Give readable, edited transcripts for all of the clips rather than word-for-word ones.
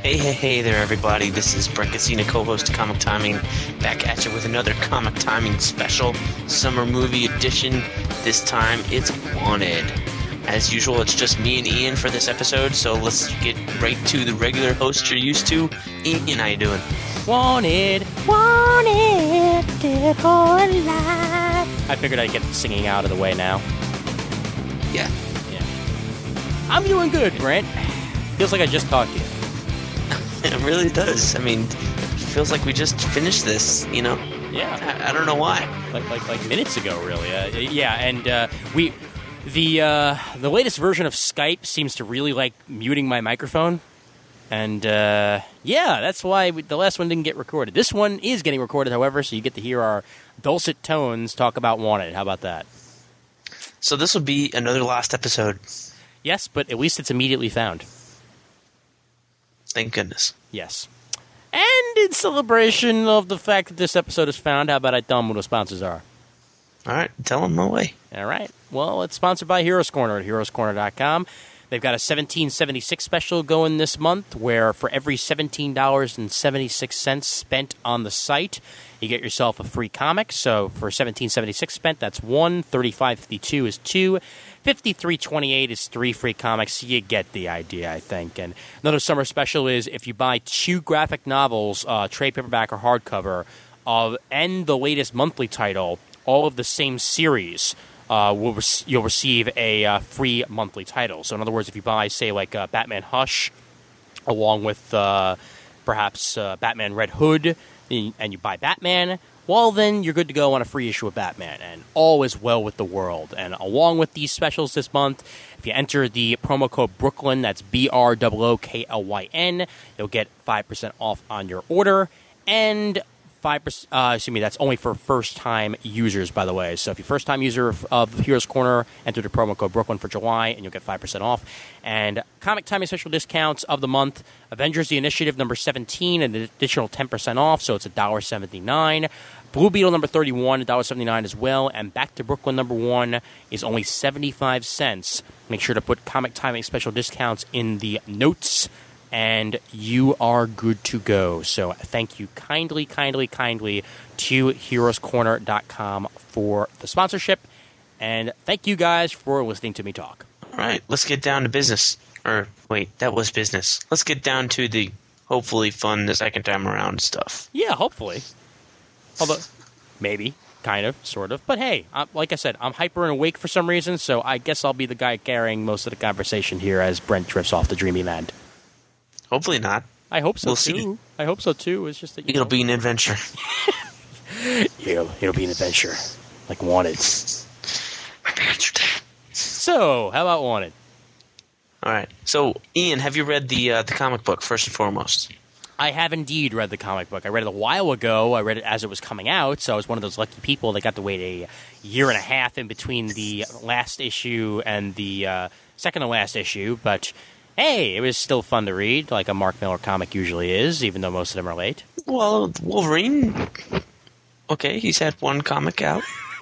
Hey there, everybody. This is Brett Cassina, co-host of Comic Timing, back at you with another Comic Timing special, summer movie edition. This time, it's Wanted. As usual, it's just me and Ian for this episode, so let's get right to the regular host you're used to. Ian, how you doing? Wanted, dead or alive. I figured I'd get the singing out of the way now. Yeah. I'm doing good, Brent. Feels like I just talked to you. It really does. I mean, it feels like we just finished this, you know? Yeah. I don't know why. Like minutes ago, really. The latest version of Skype seems to really like muting my microphone. And, that's why the last one didn't get recorded. This one is getting recorded, however, so you get to hear our dulcet tones talk about Wanted. How about that? So this will be another last episode. Yes, but at least it's immediately found. Thank goodness. Yes. And in celebration of the fact that this episode is found, how about I tell them what the sponsors are? All right, tell them no way. All right. Well, it's sponsored by Heroes Corner at heroescorner.com. They've got a $17.76 special going this month where for every $17.76 spent on the site, you get yourself a free comic. So for $17.76 spent, that's one. $35.52 is two. $53.28 is three free comics. You get the idea, I think. And another summer special is if you buy two graphic novels, trade paperback or hardcover, and the latest monthly title, all of the same series, you'll receive a free monthly title. So in other words, if you buy, say, like Batman Hush, along with perhaps Batman Red Hood, and you buy Batman, well, then you're good to go on a free issue of Batman, and all is well with the world. And along with these specials this month, if you enter the promo code Brooklyn, that's BROOKLYN, you'll get 5% off on your order, and 5%, that's only for first-time users, by the way. So if you're a first-time user of Heroes Corner, enter the promo code Brooklyn for July, and you'll get 5% off. And Comic Timing special discounts of the month, Avengers The Initiative number 17, an additional 10% off, so it's $1.79. Blue Beetle number 31, $1.79 as well. And Back to Brooklyn number 1 is only 75 cents. Make sure to put Comic Timing special discounts in the notes, and you are good to go. So thank you kindly to heroescorner.com for the sponsorship. And thank you guys for listening to me talk. All right, let's get down to business. Or, wait, that was business. Let's get down to the hopefully fun the second time around stuff. Yeah, hopefully. Although, maybe, kind of, sort of. But hey, like I said, I'm hyper and awake for some reason, so I guess I'll be the guy carrying most of the conversation here as Brent drifts off to dreamy land. Hopefully not. I hope so, We'll too. see. I hope so, too. It's just that, It'll be an adventure. It'll be an adventure. Like Wanted. My parents are dead. So, how about Wanted? All right. So, Ian, have you read the comic book, first and foremost? I have indeed read the comic book. I read it a while ago. I read it as it was coming out, so I was one of those lucky people that got to wait a year and a half in between the last issue and the second to last issue. But, hey, it was still fun to read, like a Mark Millar comic usually is, even though most of them are late. Well, Wolverine, okay, he's had one comic out.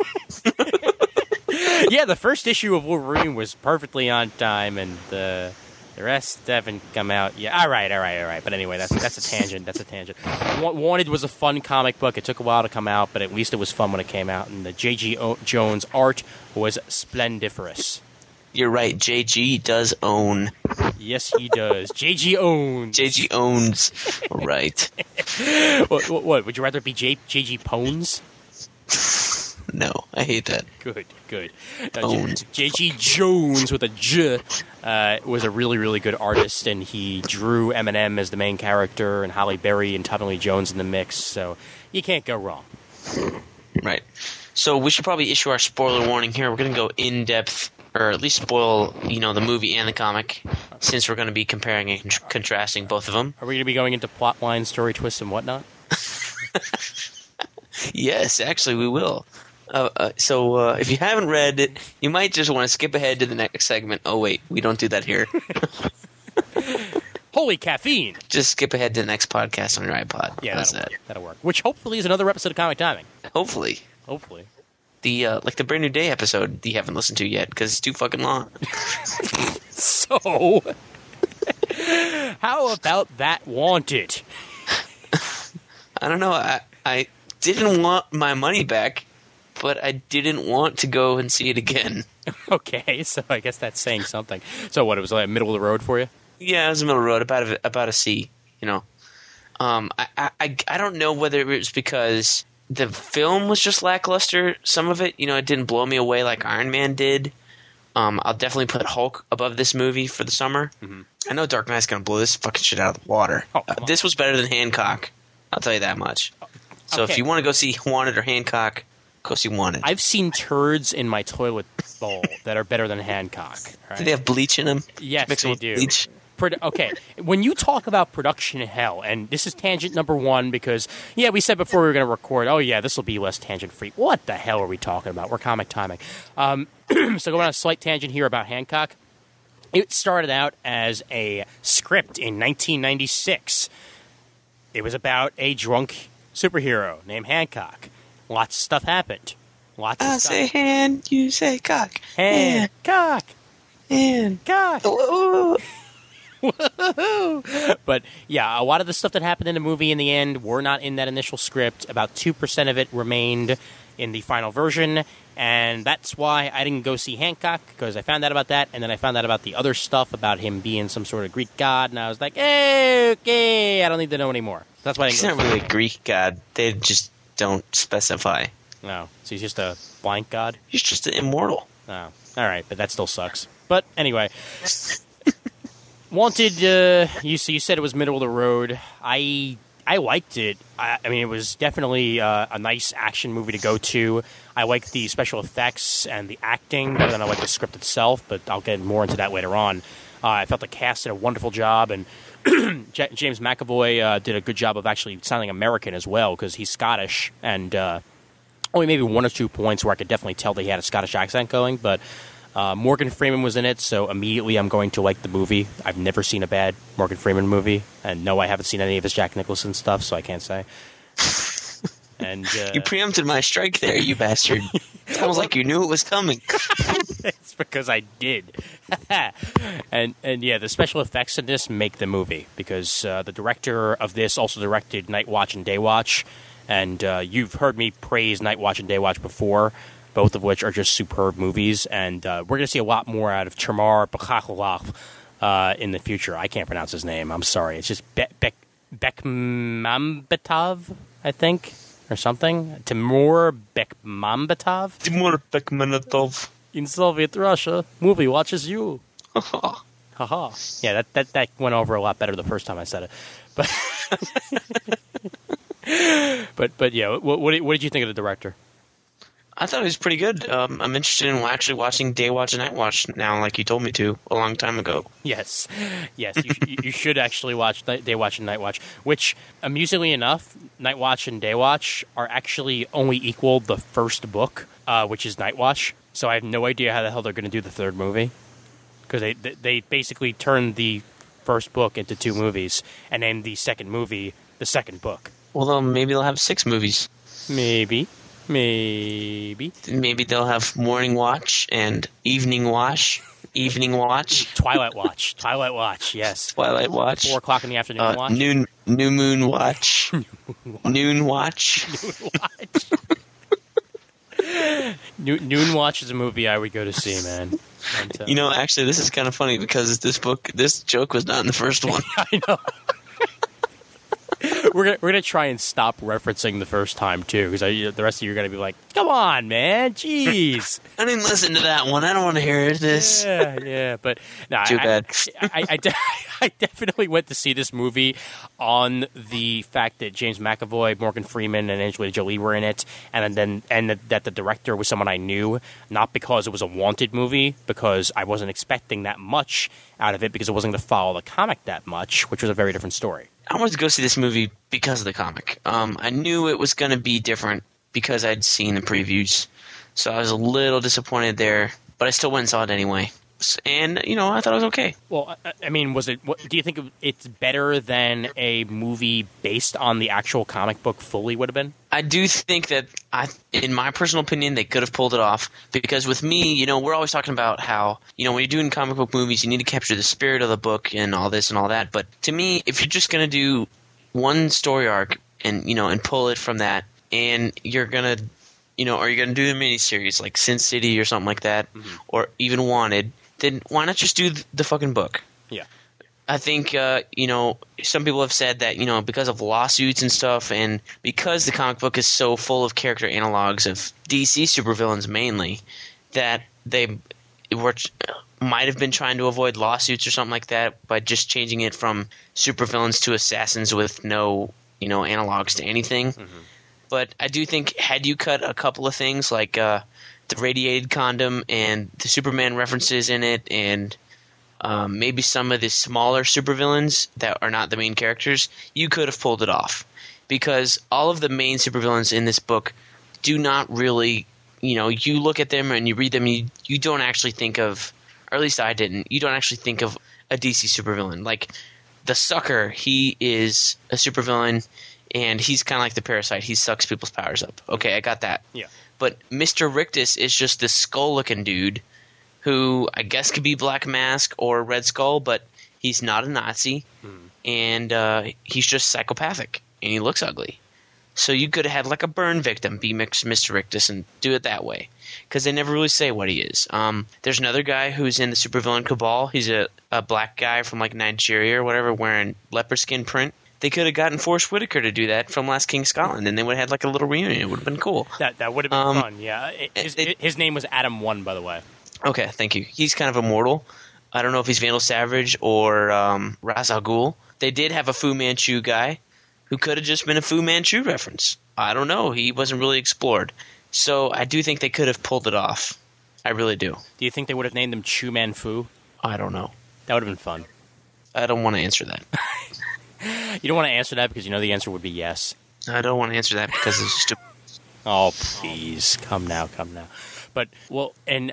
Yeah, the first issue of Wolverine was perfectly on time, and the rest haven't come out yet. All right. But anyway, that's a tangent. Wanted was a fun comic book. It took a while to come out, but at least it was fun when it came out. And the J.G. Jones art was splendiferous. You're right. J.G. does own. Yes, he does. J.G. owns. J.G. owns. Right. What? Would you rather be J.G. Pones? No, I hate that. Good. Owns. J.G. Jones with a J was a really, really good artist, and he drew Eminem as the main character and Halle Berry and Tommy Lee Jones in the mix, so you can't go wrong. Right. So we should probably issue our spoiler warning here. We're going to go in-depth, or at least spoil, the movie and the comic, since we're going to be comparing and contrasting both of them. Are we going to be going into plot line, story twists, and whatnot? Yes, actually we will. So if you haven't read it, you might just want to skip ahead to the next segment. Oh, wait, we don't do that here. Holy caffeine! Just skip ahead to the next podcast on your iPod. Yeah, that'll work. Which hopefully is another episode of Comic Timing. Hopefully. The the Brand New Day episode you haven't listened to yet because it's too fucking long. So, How about that Wanted? I don't know. I didn't want my money back, but I didn't want to go and see it again. Okay, so I guess that's saying something. So what, it was like middle of the road for you? Yeah, it was the middle of the road, about a C, you know. I don't know whether it was because the film was just lackluster, some of it. You know, it didn't blow me away like Iron Man did. I'll definitely put Hulk above this movie for the summer. Mm-hmm. I know Dark Knight's going to blow this fucking shit out of the water. Oh, this was better than Hancock. I'll tell you that much. So if you want to go see Wanted or Hancock, go see Wanted. I've seen turds in my toilet bowl that are better than Hancock. Right? Do they have bleach in them? Yes, Mix they do. Bleach? Okay, when you talk about production hell, and this is tangent number one because, yeah, we said before we were going to record, oh, yeah, this will be less tangent-free. What the hell are we talking about? We're comic timing. So going on a slight tangent here about Hancock. It started out as a script in 1996. It was about a drunk superhero named Hancock. Lots of stuff happened. I say hand, you say cock. Hancock. Hancock. Whoa. But yeah, a lot of the stuff that happened in the movie in the end were not in that initial script. About 2% of it remained in the final version, and that's why I didn't go see Hancock, because I found out about that, and then I found out about the other stuff about him being some sort of Greek god, and I was like, hey, okay, I don't need to know anymore. That's why I didn't He's not really a Greek god. They just don't specify. No, so he's just a blank god? He's just an immortal. Oh, all right, but that still sucks. But anyway... Wanted, you said it was middle of the road. I liked it. I mean, it was definitely a nice action movie to go to. I liked the special effects and the acting better than I liked the script itself, but I'll get more into that later on. I felt the cast did a wonderful job, and James McAvoy did a good job of actually sounding American as well, because he's Scottish, and only maybe 1 or 2 points where I could definitely tell that he had a Scottish accent going, but... Morgan Freeman was in it, so immediately I'm going to like the movie. I've never seen a bad Morgan Freeman movie, and no, I haven't seen any of his Jack Nicholson stuff, so I can't say. And you preempted my strike there, you bastard. Sounds like you knew it was coming. It's because I did. and yeah, the special effects in this make the movie, because the director of this also directed Night Watch and Day Watch, and you've heard me praise Night Watch and Day Watch before, both of which are just superb movies, and we're going to see a lot more out of Timur Bekmambetov in the future. I can't pronounce his name. I'm sorry. It's just Bekmambetov, I think, or something. Timur Bekmambetov. Timur Bekmambetov. In Soviet Russia, movie watches you. Haha. Yeah, that went over a lot better the first time I said it. But yeah, what did you think of the director? I thought it was pretty good. I'm interested in actually watching Day Watch and Night Watch now, like you told me to a long time ago. Yes. You should actually watch Day Watch and Night Watch, which, amusingly enough, Night Watch and Day Watch are actually only equal the first book, which is Night Watch. So I have no idea how the hell they're going to do the third movie, because they basically turned the first book into 2 movies and named the second movie the second book. Well, then maybe they'll have 6 movies. Maybe they'll have Morning Watch and Evening Watch. Twilight Watch, yes. Twilight Watch. 4 o'clock in the afternoon watch. New Moon Watch. Noon Watch. Noon Watch is a movie I would go to see, man. And, you know, actually, this is kind of funny because this joke was not in the first one. I know. We're gonna try and stop referencing the first time too, because the rest of you are gonna be like, "Come on, man, jeez." I didn't listen to that one. I don't want to hear this. Yeah, but no, too bad. I definitely went to see this movie on the fact that James McAvoy, Morgan Freeman, and Angelina Jolie were in it, and that the director was someone I knew, not because it was a Wanted movie, because I wasn't expecting that much out of it, because it wasn't going to follow the comic that much, which was a very different story. I wanted to go see this movie because of the comic. I knew it was going to be different because I'd seen the previews, so I was a little disappointed there, but I still went and saw it anyway. was, and I thought it was okay. Well, I mean, was it? Do you think it's better than a movie based on the actual comic book fully would have been? I do think that, in my personal opinion, they could have pulled it off, because with me, we're always talking about how, when you're doing comic book movies, you need to capture the spirit of the book and all this and all that. But to me, if you're just going to do one story arc and pull it from that, and you're going to, or you're going to do a miniseries like Sin City or something like that, or even Wanted, then why not just do the fucking book? Yeah. I think, some people have said that, because of lawsuits and stuff, and because the comic book is so full of character analogs of DC supervillains mainly, that they might have been trying to avoid lawsuits or something like that by just changing it from supervillains to assassins with no, analogs to anything. Mm-hmm. But I do think, had you cut a couple of things like the radiated condom and the Superman references in it, and maybe some of the smaller supervillains that are not the main characters, you could have pulled it off. Because all of the main supervillains in this book do not really, you look at them and you read them, you don't actually think of, or at least I didn't, you don't actually think of a DC supervillain. Like, the Sucker, he is a supervillain, and he's kind of like the Parasite. He sucks people's powers up. Okay, I got that. Yeah. But Mr. Rictus is just this skull-looking dude who I guess could be Black Mask or Red Skull, but he's not a Nazi, and he's just psychopathic, and he looks ugly. So you could have had like a burn victim be Mr. Rictus and do it that way, because they never really say what he is. There's another guy who's in the supervillain Cabal. He's a black guy from like Nigeria or whatever, wearing leopard skin print. They could have gotten Forrest Whitaker to do that from Last King of Scotland, and they would have had like a little reunion. It would have been cool. That would have been fun, yeah. His name was Adam One, by the way. Okay, thank you. He's kind of immortal. I don't know if he's Vandal Savage or Ra's al Ghul. They did have a Fu Manchu guy who could have just been a Fu Manchu reference. I don't know. He wasn't really explored. So I do think they could have pulled it off. I really do. Do you think they would have named him Chu Man Fu? I don't know. That would have been fun. I don't want to answer that. You don't want to answer that because you know the answer would be yes. I don't want to answer that because it's stupid. Oh, please. Come now. But, well, and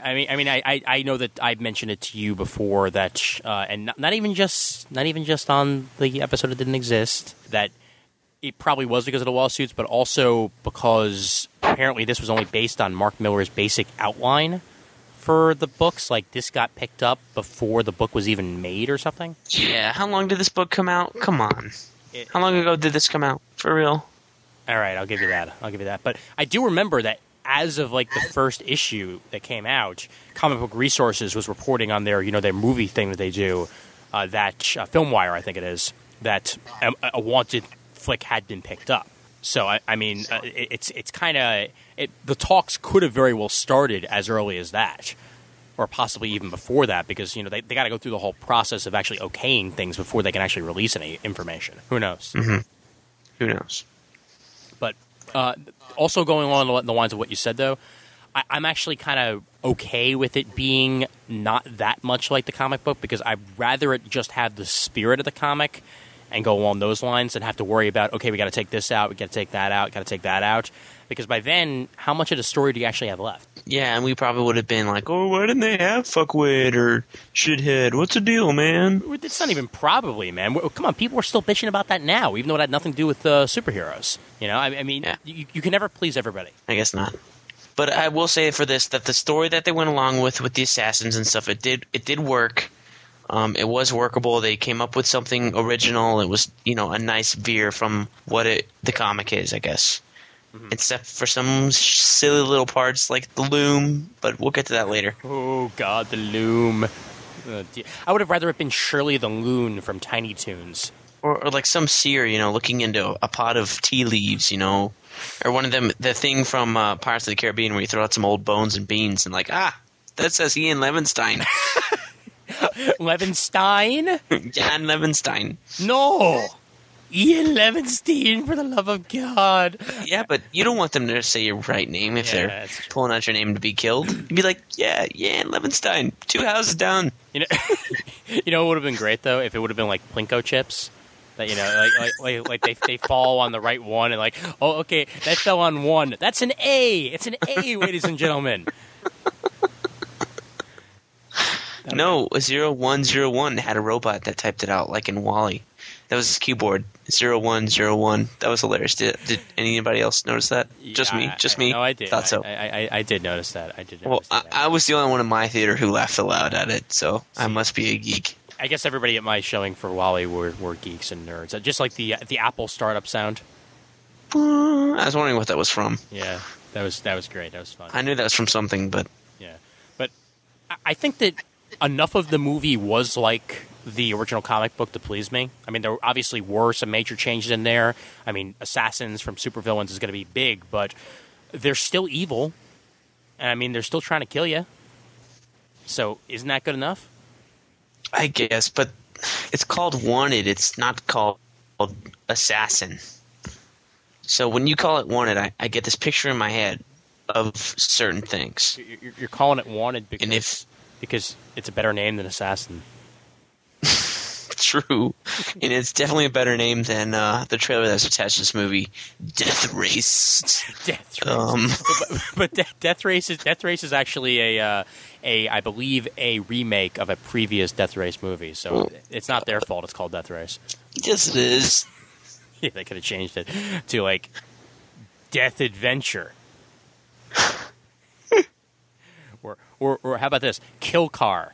I know that I've mentioned it to you before that, and not even just on the episode that didn't exist, that it probably was because of the lawsuits, but also because apparently this was only based on Mark Millar's basic outline for the books. Like, this got picked up before the book was even made or something. Yeah, how long did this book come out? Come on. How long ago did this come out? For real? All right, I'll give you that. But I do remember that as of like the first issue that came out, Comic Book Resources was reporting on their movie thing that they do, that FilmWire, I think it is, that a Wanted flick had been picked up. So it's kind of the talks could have very well started as early as that, or possibly even before that, because they got to go through the whole process of actually okaying things before they can actually release any information. Who knows? Mm-hmm. Who knows? But also going along the lines of what you said, though, I'm actually kind of okay with it being not that much like the comic book, because I'd rather it just have the spirit of the comic and go along those lines and have to worry about, okay, we got to take this out, we got to take that out, got to take that out. Because by then, how much of the story do you actually have left? Yeah, and we probably would have been like, oh, why didn't they have fuckwit or shithead? What's the deal, man? It's not even probably, man. Come on, people are still bitching about that now, even though it had nothing to do with superheroes. You can never please everybody. I guess not. But I will say for this, that the story that they went along with the assassins and stuff, it did work. It was workable. They came up with something original. It was, a nice veer from what the comic is, I guess. Mm-hmm. Except for some silly little parts like the loom, but we'll get to that later. Oh, God, the loom. I would have rather it been Shirley the Loon from Tiny Toons. Or like some seer, looking into a pot of tea leaves, Or one of them, the thing from Pirates of the Caribbean where you throw out some old bones and beans and that says Ian Levinstein. Levinstein? Jan Levinstein. No! Ian Levinstein, for the love of God. Yeah, but you don't want them to say your right name if they're pulling out your name to be killed. You'd be like, Ian Levinstein, 2 houses down. You know what would have been great, though? If it would have been like Plinko chips. That, like they fall on the right one and like, oh, okay, that fell on one. That's an A. It's an A, ladies and gentlemen. No, 0101 had a robot that typed it out, like in Wall-E. That was his keyboard. 0101. That was hilarious. Did anybody else notice that? Just me? Just me? No, I did. Thought so. I did notice that. I was the only one in my theater who laughed aloud at it, so I must be a geek. I guess everybody at my showing for Wall-E were geeks and nerds. Just like the Apple startup sound. I was wondering what that was from. Yeah, that was great. That was fun. I knew that was from something, but... Yeah. But I think that enough of the movie was like the original comic book to please me. I mean, there obviously were some major changes in there. I mean, assassins from supervillains is going to be big, but they're still evil. And I mean, they're still trying to kill you. So isn't that good enough? I guess, but it's called Wanted. It's not called Assassin. So when you call it Wanted, I get this picture in my head of certain things. You're calling it Wanted because it's a better name than Assassin. True. And it's definitely a better name than the trailer that's attached to this movie, Death Race. Death Race. But Death Race is actually I believe a remake of a previous Death Race movie. So it's not their fault it's called Death Race. Yes, it is. Yeah, they could have changed it to like Death Adventure. or how about this? Kill Car.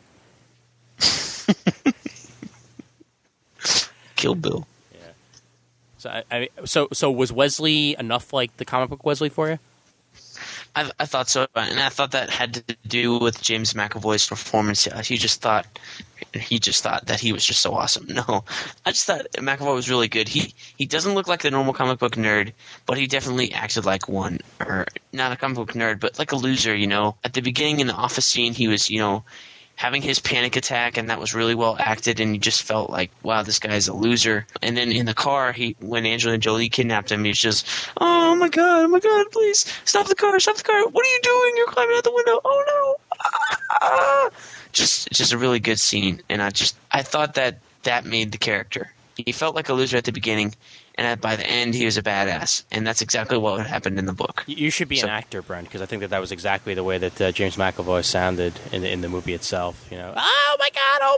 Kill Bill. Yeah. So was Wesley enough like the comic book Wesley for you? I thought so, and I thought that had to do with James McAvoy's performance. He just thought that he was just so awesome. No, I just thought McAvoy was really good. He doesn't look like the normal comic book nerd, but he definitely acted like one, or not a comic book nerd, but like a loser. You know, at the beginning in the office scene, he was having his panic attack, and that was really well acted, and you just felt like, wow, this guy's a loser. And then in the car, when Angelina Jolie kidnapped him, he was just, oh my god, please, stop the car, what are you doing? You're climbing out the window, oh no! Just a really good scene, and I thought that made the character. He felt like a loser at the beginning, and by the end, he was a badass. And that's exactly what happened in the book. You should be an actor, Brent, because I think that was exactly the way that James McAvoy sounded in the movie itself. You know, oh my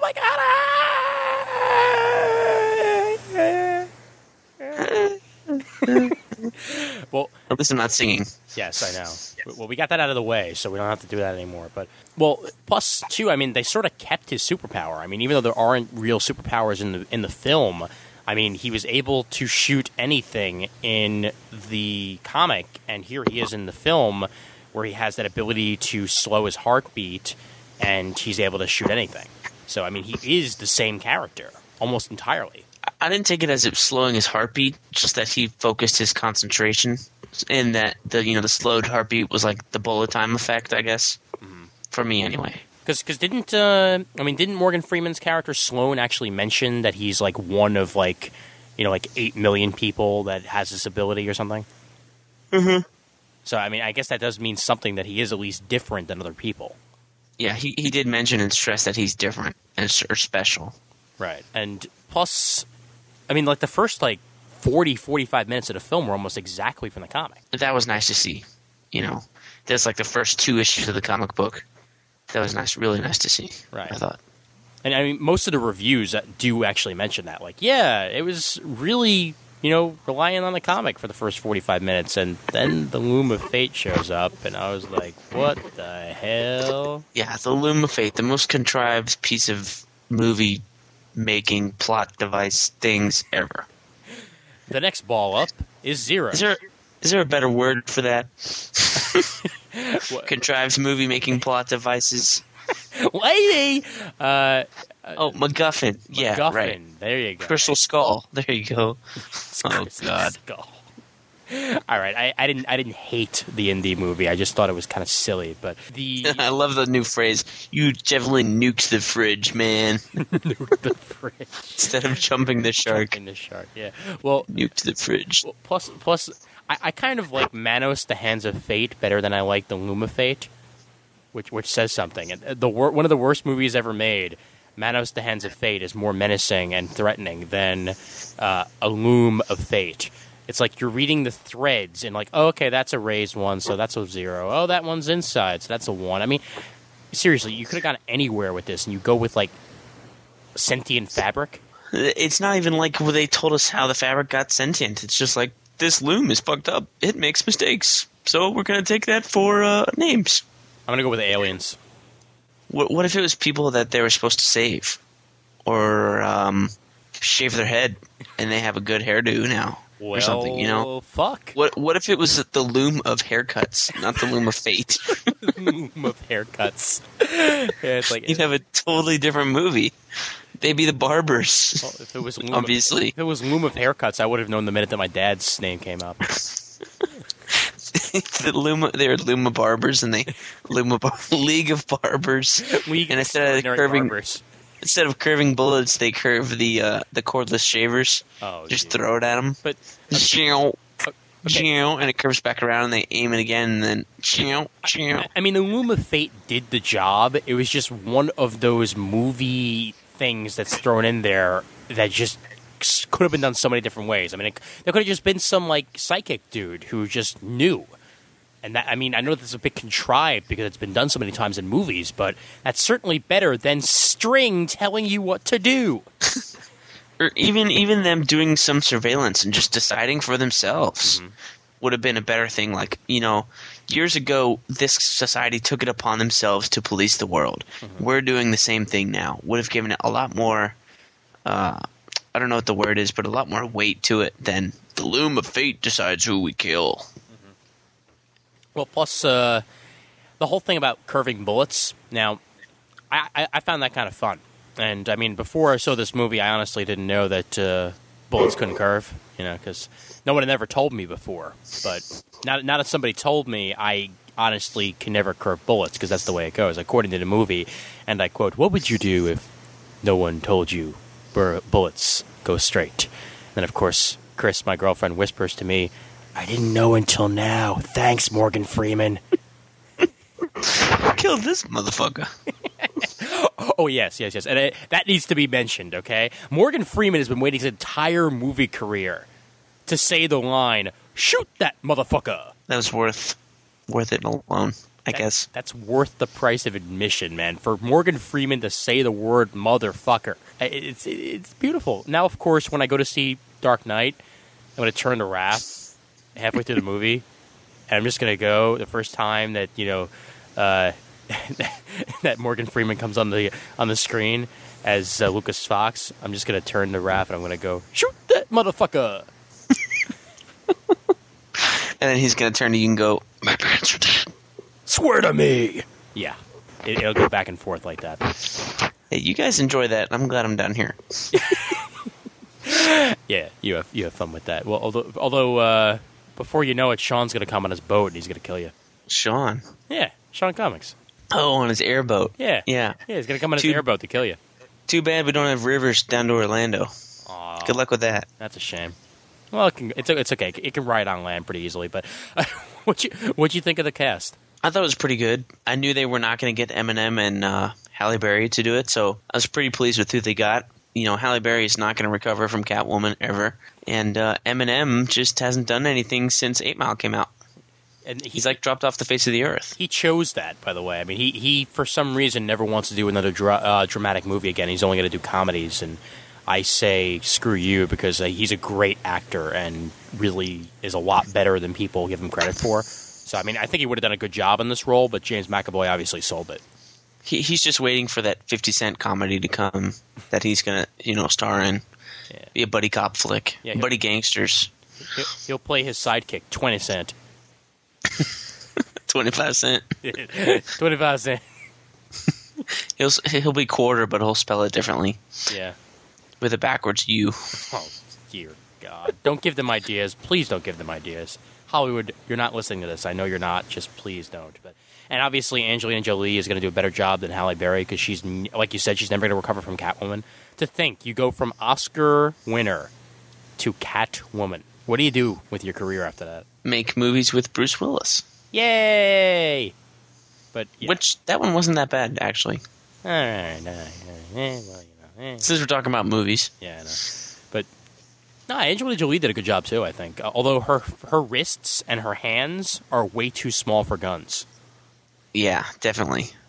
god! Well, at least I'm not singing. Yes, I know. Well, we got that out of the way, so we don't have to do that anymore. But plus too, I mean, they sort of kept his superpower. I mean, even though there aren't real superpowers in the film, I mean, he was able to shoot anything in the comic, and here he is in the film, where he has that ability to slow his heartbeat, and he's able to shoot anything. So, I mean, he is the same character almost entirely. I didn't take it as it slowing his heartbeat, just that he focused his concentration, and that the slowed heartbeat was like the bullet time effect, I guess, for me anyway. Because didn't Morgan Freeman's character Sloan actually mention that he's like one of like 8 million people that has this ability or something? Mm-hmm. So I mean, I guess that does mean something, that he is at least different than other people. Yeah, he did mention and stress that he's different or special. Right, and plus, I mean, like the first 40-45 minutes of the film were almost exactly from the comic. That was nice to see. That's like the first 2 issues of the comic book. That was nice, really nice to see. Right, I thought. And I mean, most of the reviews do actually mention that. Like, yeah, it was really, relying on the comic for the first 45 minutes, and then the Loom of Fate shows up, and I was like, what the hell? Yeah, the Loom of Fate, the most contrived piece of movie-making plot device things ever. The next ball up is Zero. Is there a better word for that? Contrived movie-making plot devices. Lady! MacGuffin. Yeah, MacGuffin. Right. There you go. Crystal Skull. There you go. Oh, God. Skull. All right, I didn't hate the indie movie. I just thought it was kind of silly. But I love the new phrase. You definitely nuked the fridge, man. Nuked the fridge instead of jumping the shark. Jumping the shark. Yeah. Well, nuked the fridge. Well, plus, I kind of like Manos: The Hands of Fate better than I like the Loom of Fate, which says something. And one of the worst movies ever made, Manos: The Hands of Fate, is more menacing and threatening than a Loom of Fate. It's like you're reading the threads and like, oh, okay, that's a raised one, so that's a 0. Oh, that one's inside, so that's a 1. I mean, seriously, you could have gone anywhere with this, and you go with like sentient fabric. It's not even like they told us how the fabric got sentient. It's just like, this loom is fucked up. It makes mistakes. So we're going to take that for names. I'm going to go with aliens. What if it was people that they were supposed to save? Or shave their head and they have a good hairdo now? Or something, you know? Fuck. What if it was the loom of haircuts, not the loom of fate? Loom of haircuts. Yeah, it's like, You'd have a totally different movie. They'd be the barbers. well, if it was loom obviously. If it was loom of haircuts, I would have known the minute that my dad's name came up. They're Luma Barbers, and they League of Barbers. League and of Extraordinary Barbers. Instead of curving bullets, they curve the cordless shavers. Oh, just geez. throw it at them. But and it curves back around, and they aim it again, and then I mean, the Loom of Fate did the job. It was just one of those movie things that's thrown in there that just could have been done so many different ways. I mean, there could have just been some like psychic dude who just knew. And that, I mean, I know this is a bit contrived because it's been done so many times in movies, but that's certainly better than String telling you what to do. Or even them doing some surveillance and just deciding for themselves would have been a better thing. Like, you know, years ago, this society took it upon themselves to police the world. We're doing the same thing now. Would have given it a lot more, I don't know what the word is, but a lot more weight to it than the Loom of Fate decides who we kill. Well, plus the whole thing about curving bullets. Now, I found that kind of fun. And, I mean, before I saw this movie, I honestly didn't know that bullets couldn't curve, you know, because no one had ever told me before. But now that somebody told me, I honestly can never curve bullets because that's the way it goes, according to the movie. And I quote, "What would you do if no one told you bullets go straight?" And then, of course, Chris, my girlfriend, whispers to me, "I didn't know until now. Thanks, Morgan Freeman." Kill this motherfucker. Oh, yes. And that needs to be mentioned, okay? Morgan Freeman has been waiting his entire movie career to say the line, "Shoot that motherfucker." That was worth it alone, I guess. That's worth the price of admission, man. For Morgan Freeman to say the word motherfucker. It's beautiful. Now, of course, when I go to see Dark Knight, I'm going to turn to Wrath halfway through the movie, and I'm just going to go the first time that, you know, that Morgan Freeman comes on the screen as Lucas Fox. I'm just going to turn to Raph and I'm going to go, "Shoot that motherfucker." And then he's going to turn to you and go, "My parents are dead. Swear to me." Yeah, it'll go back and forth like that. Hey, you guys enjoy that. I'm glad I'm down here. Yeah, you have fun with that. Well, although before you know it, Sean's going to come on his boat and he's going to kill you. Sean. Yeah, Sean Comics. Oh, on his airboat. Yeah. He's going to come on his airboat to kill you. Too bad we don't have rivers down to Orlando. Aww, good luck with that. That's a shame. Well, it's okay. It can ride on land pretty easily. But what'd you think of the cast? I thought it was pretty good. I knew they were not going to get Eminem and Halle Berry to do it, so I was pretty pleased with who they got. You know, Halle Berry is not going to recover from Catwoman ever, and Eminem just hasn't done anything since 8 Mile came out. And he's like dropped off the face of the earth. He chose that, by the way. I mean, he for some reason never wants to do another dramatic movie again. He's only going to do comedies, and I say screw you because he's a great actor and really is a lot better than people give him credit for. So, I mean, I think he would have done a good job in this role, but James McAvoy obviously sold it. He's just waiting for that 50 Cent comedy to come that he's going to, you know, star in. Yeah. Be a buddy cop flick. Yeah, buddy gangsters. He'll play his sidekick, 20 Cent. 25 cent. 25 cent. He'll be quarter, but he'll spell it differently. Yeah. With a backwards U. Oh, dear God. Don't give them ideas. Please don't give them ideas. Hollywood, you're not listening to this. I know you're not. Just please don't. And obviously, Angelina Jolie is going to do a better job than Halle Berry because she's, like you said, she's never going to recover from Catwoman. To think, you go from Oscar winner to Catwoman. What do you do with your career after that? Make movies with Bruce Willis. Yay! But yeah. Which, that one wasn't that bad, actually. All right. Since we're talking about movies. Yeah, I know. But, no, Angelina Jolie did a good job, too, I think. Although her wrists and her hands are way too small for guns. Yeah, definitely.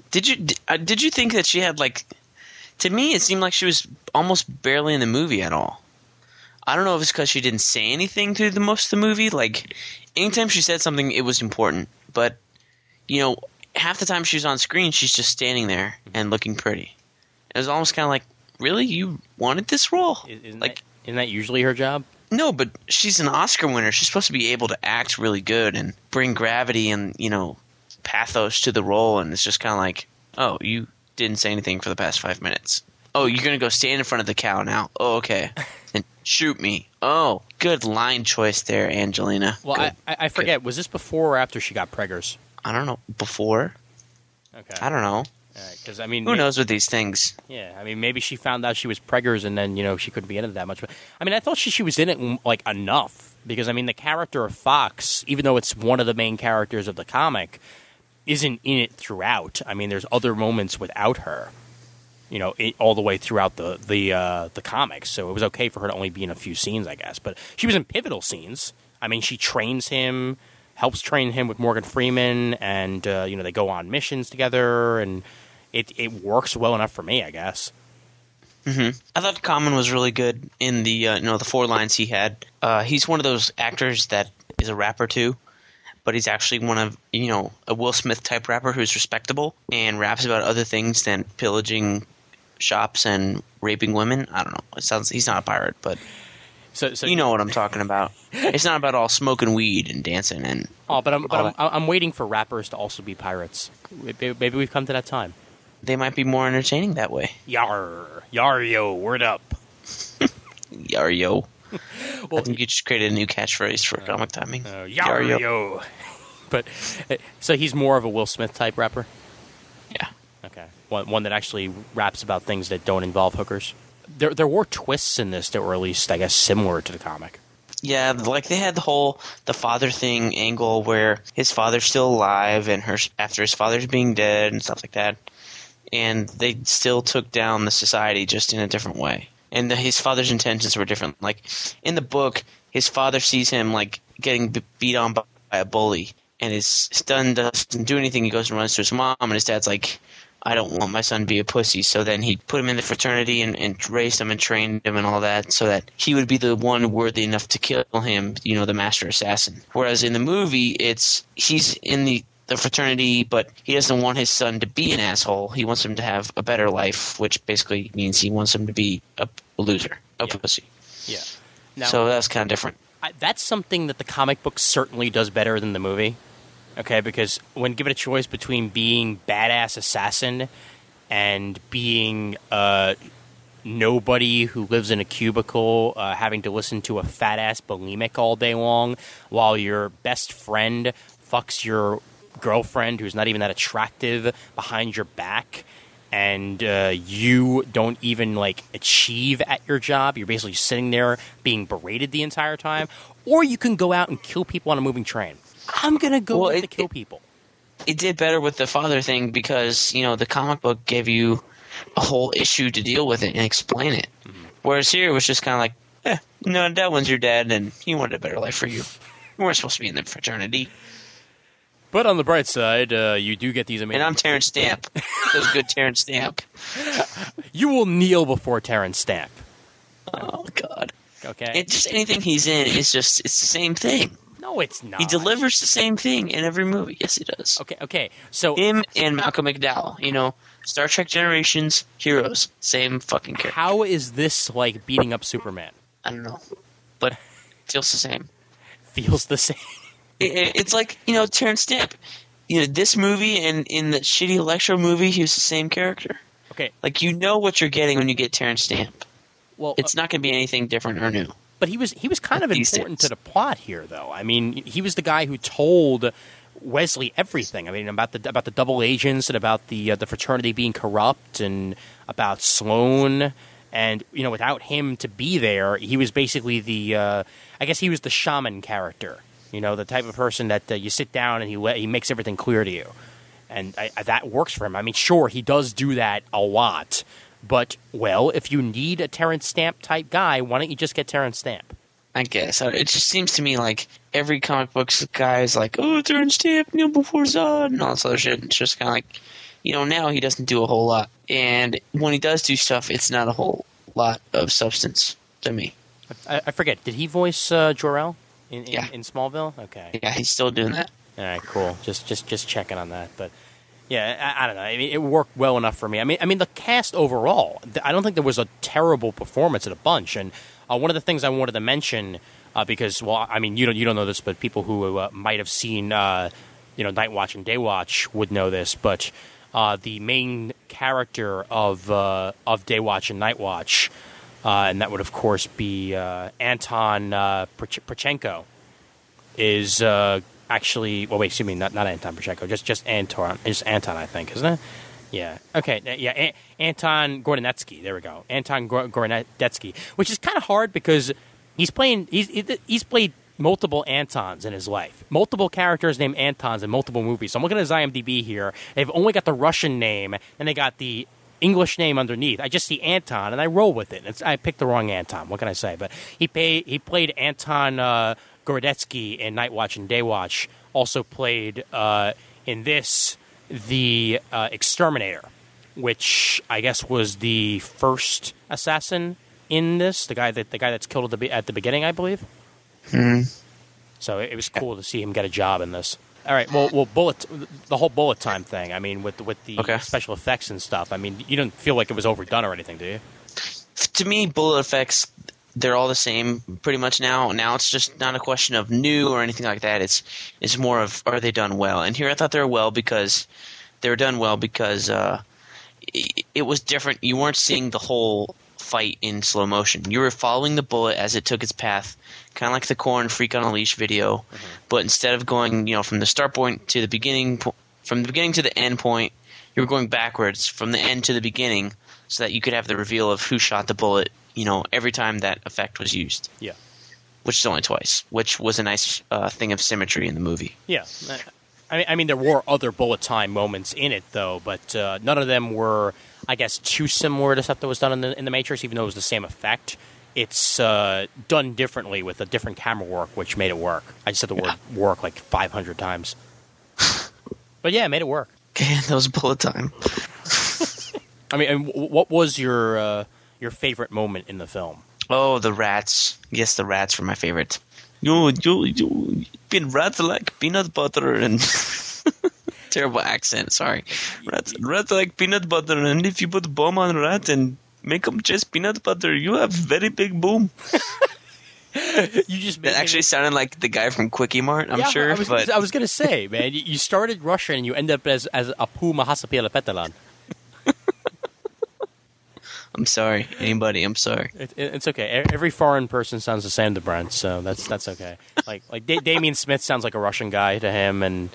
Did you think that she had like? To me, it seemed like she was almost barely in the movie at all. I don't know if it's because she didn't say anything through the most of the movie. Like, anytime she said something, it was important. But, half the time she's on screen, she's just standing there and looking pretty. It was almost kind of like, really? You wanted this role? Isn't that usually her job? No, but she's an Oscar winner. She's supposed to be able to act really good and bring gravity and, pathos to the role. And it's just kind of like, oh, you didn't say anything for the past 5 minutes. Oh, you're going to go stand in front of the cow now. Oh, okay. And shoot me. Oh, good line choice there, Angelina. Well, I forget. Good. Was this before or after she got preggers? I don't know. Before? Okay. I don't know. Because who knows with these things? Yeah, maybe she found out she was preggers and then she couldn't be in it that much. But I thought she was in it like enough because the character of Fox, even though it's one of the main characters of the comic, isn't in it throughout. There's other moments without her. All the way throughout the comics, so it was okay for her to only be in a few scenes, I guess. But she was in pivotal scenes. She trains him, helps train him with Morgan Freeman, and they go on missions together, and it works well enough for me, I guess. Mm-hmm. I thought Common was really good in the the 4 lines he had. He's one of those actors that is a rapper too, but he's actually one of a Will Smith type rapper who's respectable and raps about other things than pillaging shops and raping women. I don't know. It sounds he's not a pirate, but so you know what I'm talking about. It's not about all smoking weed and dancing and. Oh, but I'm waiting for rappers to also be pirates. Maybe we've come to that time. They might be more entertaining that way. Yar yo, word up. Yar yo. Well, I think you just created a new catchphrase for comic timing. Yar yo. But so he's more of a Will Smith type rapper. Yeah. Okay. One that actually raps about things that don't involve hookers. There were twists in this that were at least, I guess, similar to the comic. Yeah, like they had the father thing angle where his father's still alive and after his father's being dead and stuff like that. And they still took down the society just in a different way. And his father's intentions were different. Like in the book, his father sees him like getting beat on by a bully, and his son doesn't do anything. He goes and runs to his mom, and his dad's like, I don't want my son to be a pussy. So then he put him in the fraternity and raised him and trained him and all that so that he would be the one worthy enough to kill him, the master assassin. Whereas in the movie, he's in the fraternity, but he doesn't want his son to be an asshole. He wants him to have a better life, which basically means he wants him to be a loser, a pussy. Yeah. Now, so that's kind of different. That's something that the comic book certainly does better than the movie. Okay, because when given a choice between being badass assassin and being nobody who lives in a cubicle, having to listen to a fat ass bulimic all day long, while your best friend fucks your girlfriend who's not even that attractive behind your back, and you don't even achieve at your job, you're basically sitting there being berated the entire time, or you can go out and kill people on a moving train. I'm going to go to kill people. It did better with the father thing because, the comic book gave you a whole issue to deal with it and explain it. Mm-hmm. Whereas here it was just kind of like, that one's your dad and he wanted a better life for you. You weren't supposed to be in the fraternity. But on the bright side, you do get these amazing... And I'm Terrence Stamp. That was good Terrence Stamp. You will kneel before Terrence Stamp. Oh, God. Okay. Just anything he's in, it's the same thing. No, it's not. He delivers the same thing in every movie. Yes, he does. Okay. So him and Malcolm McDowell, Star Trek Generations, heroes, same fucking character. How is this like beating up Superman? I don't know, but it feels the same. Feels the same. It's like, Terrence Stamp. This movie and in the shitty Electro movie, he was the same character. Okay. Like, what you're getting when you get Terrence Stamp. Well, it's not going to be anything different or new. But he was kind of important to the plot here, though. I mean, he was the guy who told Wesley everything. I mean, about the double agents and about the fraternity being corrupt and about Sloan. And without him to be there, he was basically I guess he was the shaman character. The type of person that you sit down and he makes everything clear to you, and that works for him. I mean, sure, he does do that a lot. But, if you need a Terrence Stamp type guy, why don't you just get Terrence Stamp? I guess. It just seems to me like every comic book guy is like, oh, Terrence Stamp, kneel before Zod, and all this other shit. It's just kind of like, now he doesn't do a whole lot. And when he does do stuff, it's not a whole lot of substance to me. I forget. Did he voice Jor-El in Smallville? Okay. Yeah, he's still doing that. All right, cool. Just checking on that, but yeah, I don't know. I mean, it worked well enough for me. I mean, the cast overall, I don't think there was a terrible performance at a bunch. And one of the things I wanted to mention, because, well, I mean, you don't know this, but people who might have seen, Night Watch and Day Watch would know this. But the main character of Day Watch and Night Watch, and that would of course be Anton Prochenko, is actually, well, wait, excuse me, not Anton Prochenko, just Anton, I think, isn't it? Yeah. Okay. Yeah. Anton Gordenetsky. There we go. Anton Gordenetsky, which is kind of hard because he's played multiple Antons in his life, multiple characters named Antons in multiple movies. So I'm looking at his IMDb here. They've only got the Russian name, and they got the English name underneath. I just see Anton, and I roll with it. I picked the wrong Anton. What can I say? But he played Anton Gordenetsky in Night Watch and Day Watch. Also played in this the Exterminator, which I guess was the first assassin in this. The guy that's killed at the beginning, I believe. Hmm. So it was cool to see him get a job in this. All right, well, the whole bullet time thing. I mean, with the special effects and stuff. I mean, you didn't feel like it was overdone or anything, do you? To me, bullet effects, they're all the same pretty much now. Now it's just not a question of new or anything like that. It's more of, are they done well? And here I thought they were done well because it was different. You weren't seeing the whole fight in slow motion. You were following the bullet as it took its path, kind of like the Korn Freak on a Leash video. Mm-hmm. But instead of going, from the start point to the beginning, from the beginning to the end point, you were going backwards from the end to the beginning, so that you could have the reveal of who shot the bullet, every time that effect was used. Yeah. Which is only twice, which was a nice thing of symmetry in the movie. Yeah. I mean, there were other bullet time moments in it, though, but none of them were, I guess, too similar to stuff that was done in the Matrix, even though it was the same effect. It's done differently with a different camera work, which made it work. I just said the word work like 500 times. But yeah, it made it work. Okay, that was bullet time. I mean, what was your favorite moment in the film? Oh, the rats. Yes, the rats were my favorite. You been rats like peanut butter and terrible accent. Sorry, rats like peanut butter, and if you put a bomb on a rat and make them chase peanut butter, you have very big boom. That actually sounded like the guy from Quickie Mart. I'm sure. I was gonna say, man, you started Russian and you end up as Apu Mahasapila Petalan. I'm sorry, anybody. I'm sorry. It's okay. Every foreign person sounds the same to Brent, so that's okay. Like Damian Smith sounds like a Russian guy to him, and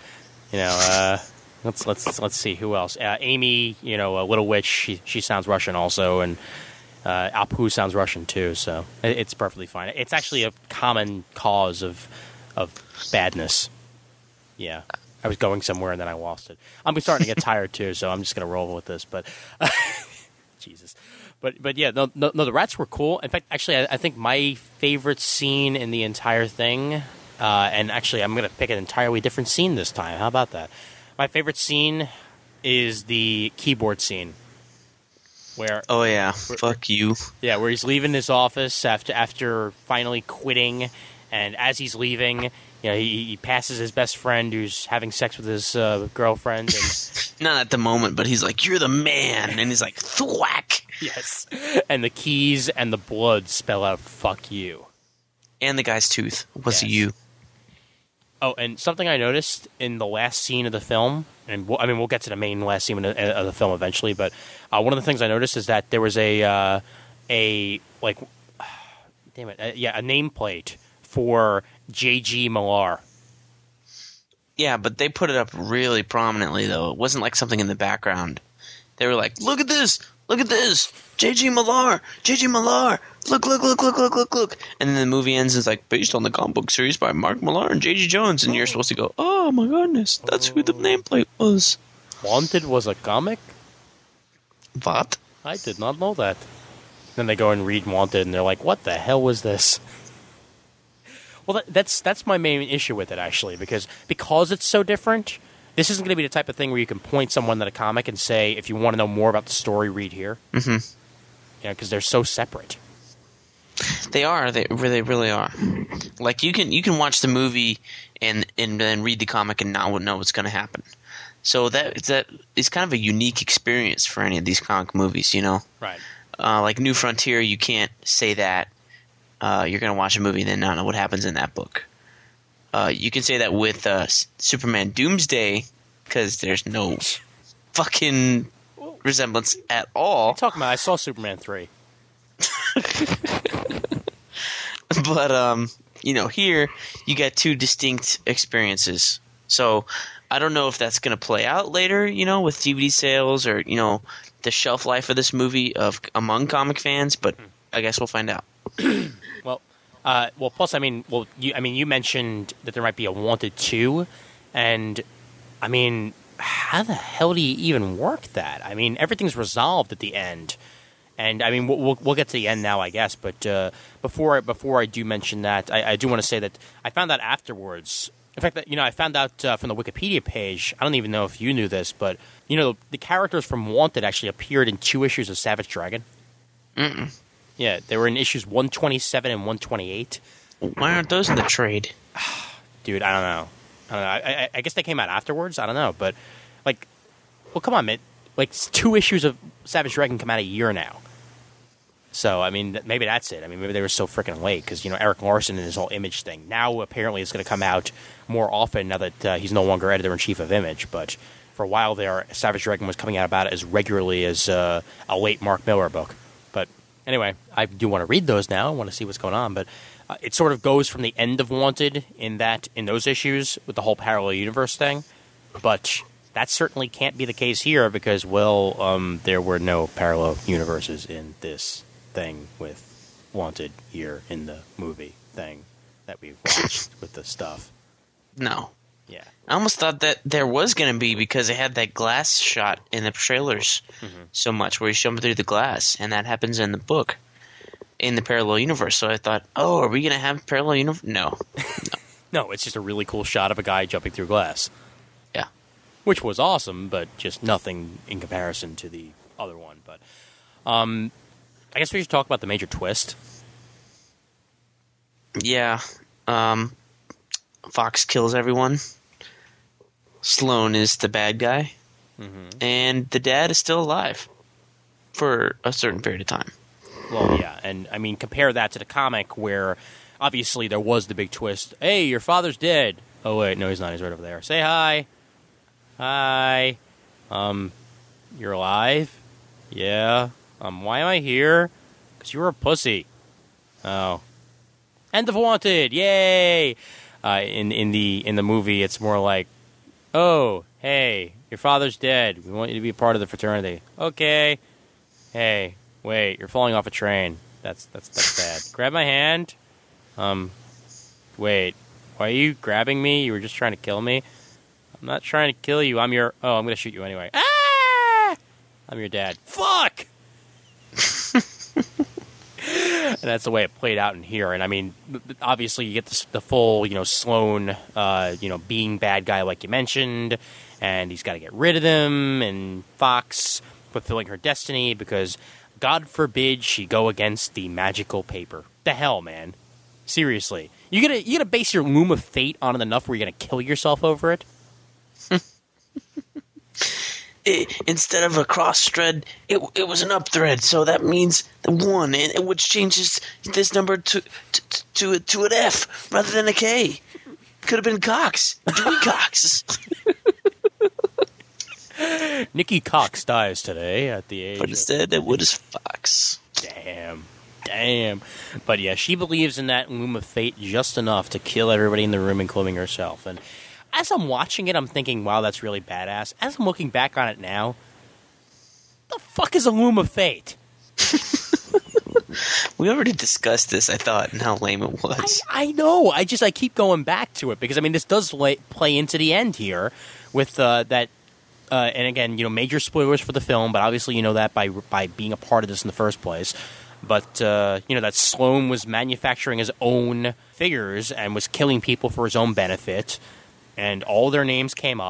let's see who else. Amy, a Little Witch, she sounds Russian also, and Apu sounds Russian too. So it's perfectly fine. It's actually a common cause of badness. Yeah. I was going somewhere and then I lost it. I'm starting to get tired too, so I'm just gonna roll with this. But Jesus. But yeah, no, the rats were cool. In fact, actually, I think my favorite scene in the entire thing, and actually, I'm going to pick an entirely different scene this time. How about that? My favorite scene is the keyboard scene. Oh yeah, fuck you. Yeah, where he's leaving his office after finally quitting, and as he's leaving, he passes his best friend who's having sex with his girlfriend. And not at the moment, but he's like, "You're the man," and he's like, "Thwack." Yes, and the keys and the blood spell out "fuck you." And the guy's tooth was you. Oh, and something I noticed in the last scene of the film, and we'll get to the main last scene of the film eventually, but one of the things I noticed is that there was a nameplate for J.G. Millar. Yeah, but they put it up really prominently, though. It wasn't like something in the background. They were like, "Look at this! Look at this! J.G. Millar! J.G. Millar! Look! And then the movie ends and it's like, based on the comic book series by Mark Millar and J.G. Jones. And you're supposed to go, "Oh my goodness, that's who the nameplate was." Wanted was a comic? What? I did not know that. Then they go and read Wanted and they're like, "What the hell was this?" Well, that's my main issue with it, actually, because it's so different. this isn't going to be the type of thing where you can point someone at a comic and say, if you want to know more about the story, read here. Mm-hmm. Because they're so separate. They are. They really are. Like you can watch the movie and then read the comic and not know what's going to happen. So that is kind of a unique experience for any of these comic movies, you know. Right. Like New Frontier, you can't say that you're going to watch a movie and then not know what happens in that book. You can say that with Superman Doomsday because there's no fucking resemblance at all. What are you talking about? I saw Superman 3. But here you got two distinct experiences. So I don't know if that's going to play out later, with DVD sales or the shelf life of this movie among comic fans. But I guess we'll find out. Plus, you mentioned that there might be a Wanted 2, and I mean, how the hell do you even work that? I mean, everything's resolved at the end. And I mean, we'll get to the end now, I guess. But before I do mention that, I do want to say that I found out afterwards. In fact, I found out from the Wikipedia page. I don't even know if you knew this, but the characters from Wanted actually appeared in 2 issues of Savage Dragon. Mm-mm. Yeah, they were in issues 127 and 128. Why aren't those in the trade? Dude, I don't know. I guess they came out afterwards. I don't know, but come on, man. 2 issues of Savage Dragon come out a year now. So, I mean, maybe that's it. I mean, maybe they were so freaking late because, Eric Larson and his whole Image thing. Now, apparently, it's going to come out more often now that he's no longer editor-in-chief of Image. But for a while there, Savage Dragon was coming out about it as regularly as a late Mark Miller book. But anyway, I do want to read those now. I want to see what's going on. But it sort of goes from the end of Wanted in those issues with the whole parallel universe thing. But that certainly can't be the case here because, there were no parallel universes in this thing with Wanted here in the movie thing that we watched with the stuff. No. Yeah. I almost thought that there was going to be because they had that glass shot in the trailers so much where he's jumping through the glass, and that happens in the book in the parallel universe. So I thought, are we going to have parallel universe? No. No, it's just a really cool shot of a guy jumping through glass. Yeah. Which was awesome, but just nothing in comparison to the other one. But I guess we should talk about the major twist. Yeah. Fox kills everyone. Sloan is the bad guy. Mm-hmm. And the dad is still alive for a certain period of time. Well, yeah. And, I mean, compare that to the comic where obviously there was the big twist. Hey, your father's dead. Oh, wait. No, he's not. He's right over there. Say hi. Hi. You're alive? Yeah. Why am I here? Because you were a pussy. Oh. End of Wanted! Yay! In the movie, it's more like, oh, hey, your father's dead. We want you to be a part of the fraternity. Okay. Hey, wait, you're falling off a train. That's bad. Grab my hand. Wait, why are you grabbing me? You were just trying to kill me? I'm not trying to kill you. I'm going to shoot you anyway. Ah! I'm your dad. Fuck! And that's the way it played out in here. And I mean, obviously you get the full, Sloan, being bad guy like you mentioned, and he's got to get rid of them, and Fox fulfilling her destiny because God forbid she go against the magical paper. The hell, man. Seriously. You gonna base your loom of fate on it enough where you're gonna kill yourself over it? Instead of a cross thread, it was an up thread, so that means the 1, which changes this number to an F rather than a K. Could have been Cox. Dewey Cox. Nikki Cox dies today at the age. But instead, it was Fox. Damn. But yeah, she believes in that loom of fate just enough to kill everybody in the room, including herself. And as I'm watching it, I'm thinking, wow, that's really badass. As I'm looking back on it now, the fuck is a loom of fate? We already discussed this, I thought, and how lame it was. I know. I keep going back to it because, I mean, this does play into the end here with that. And again, major spoilers for the film, but obviously you know that by being a part of this in the first place. But, that Sloan was manufacturing his own figures and was killing people for his own benefit. And all their names came up.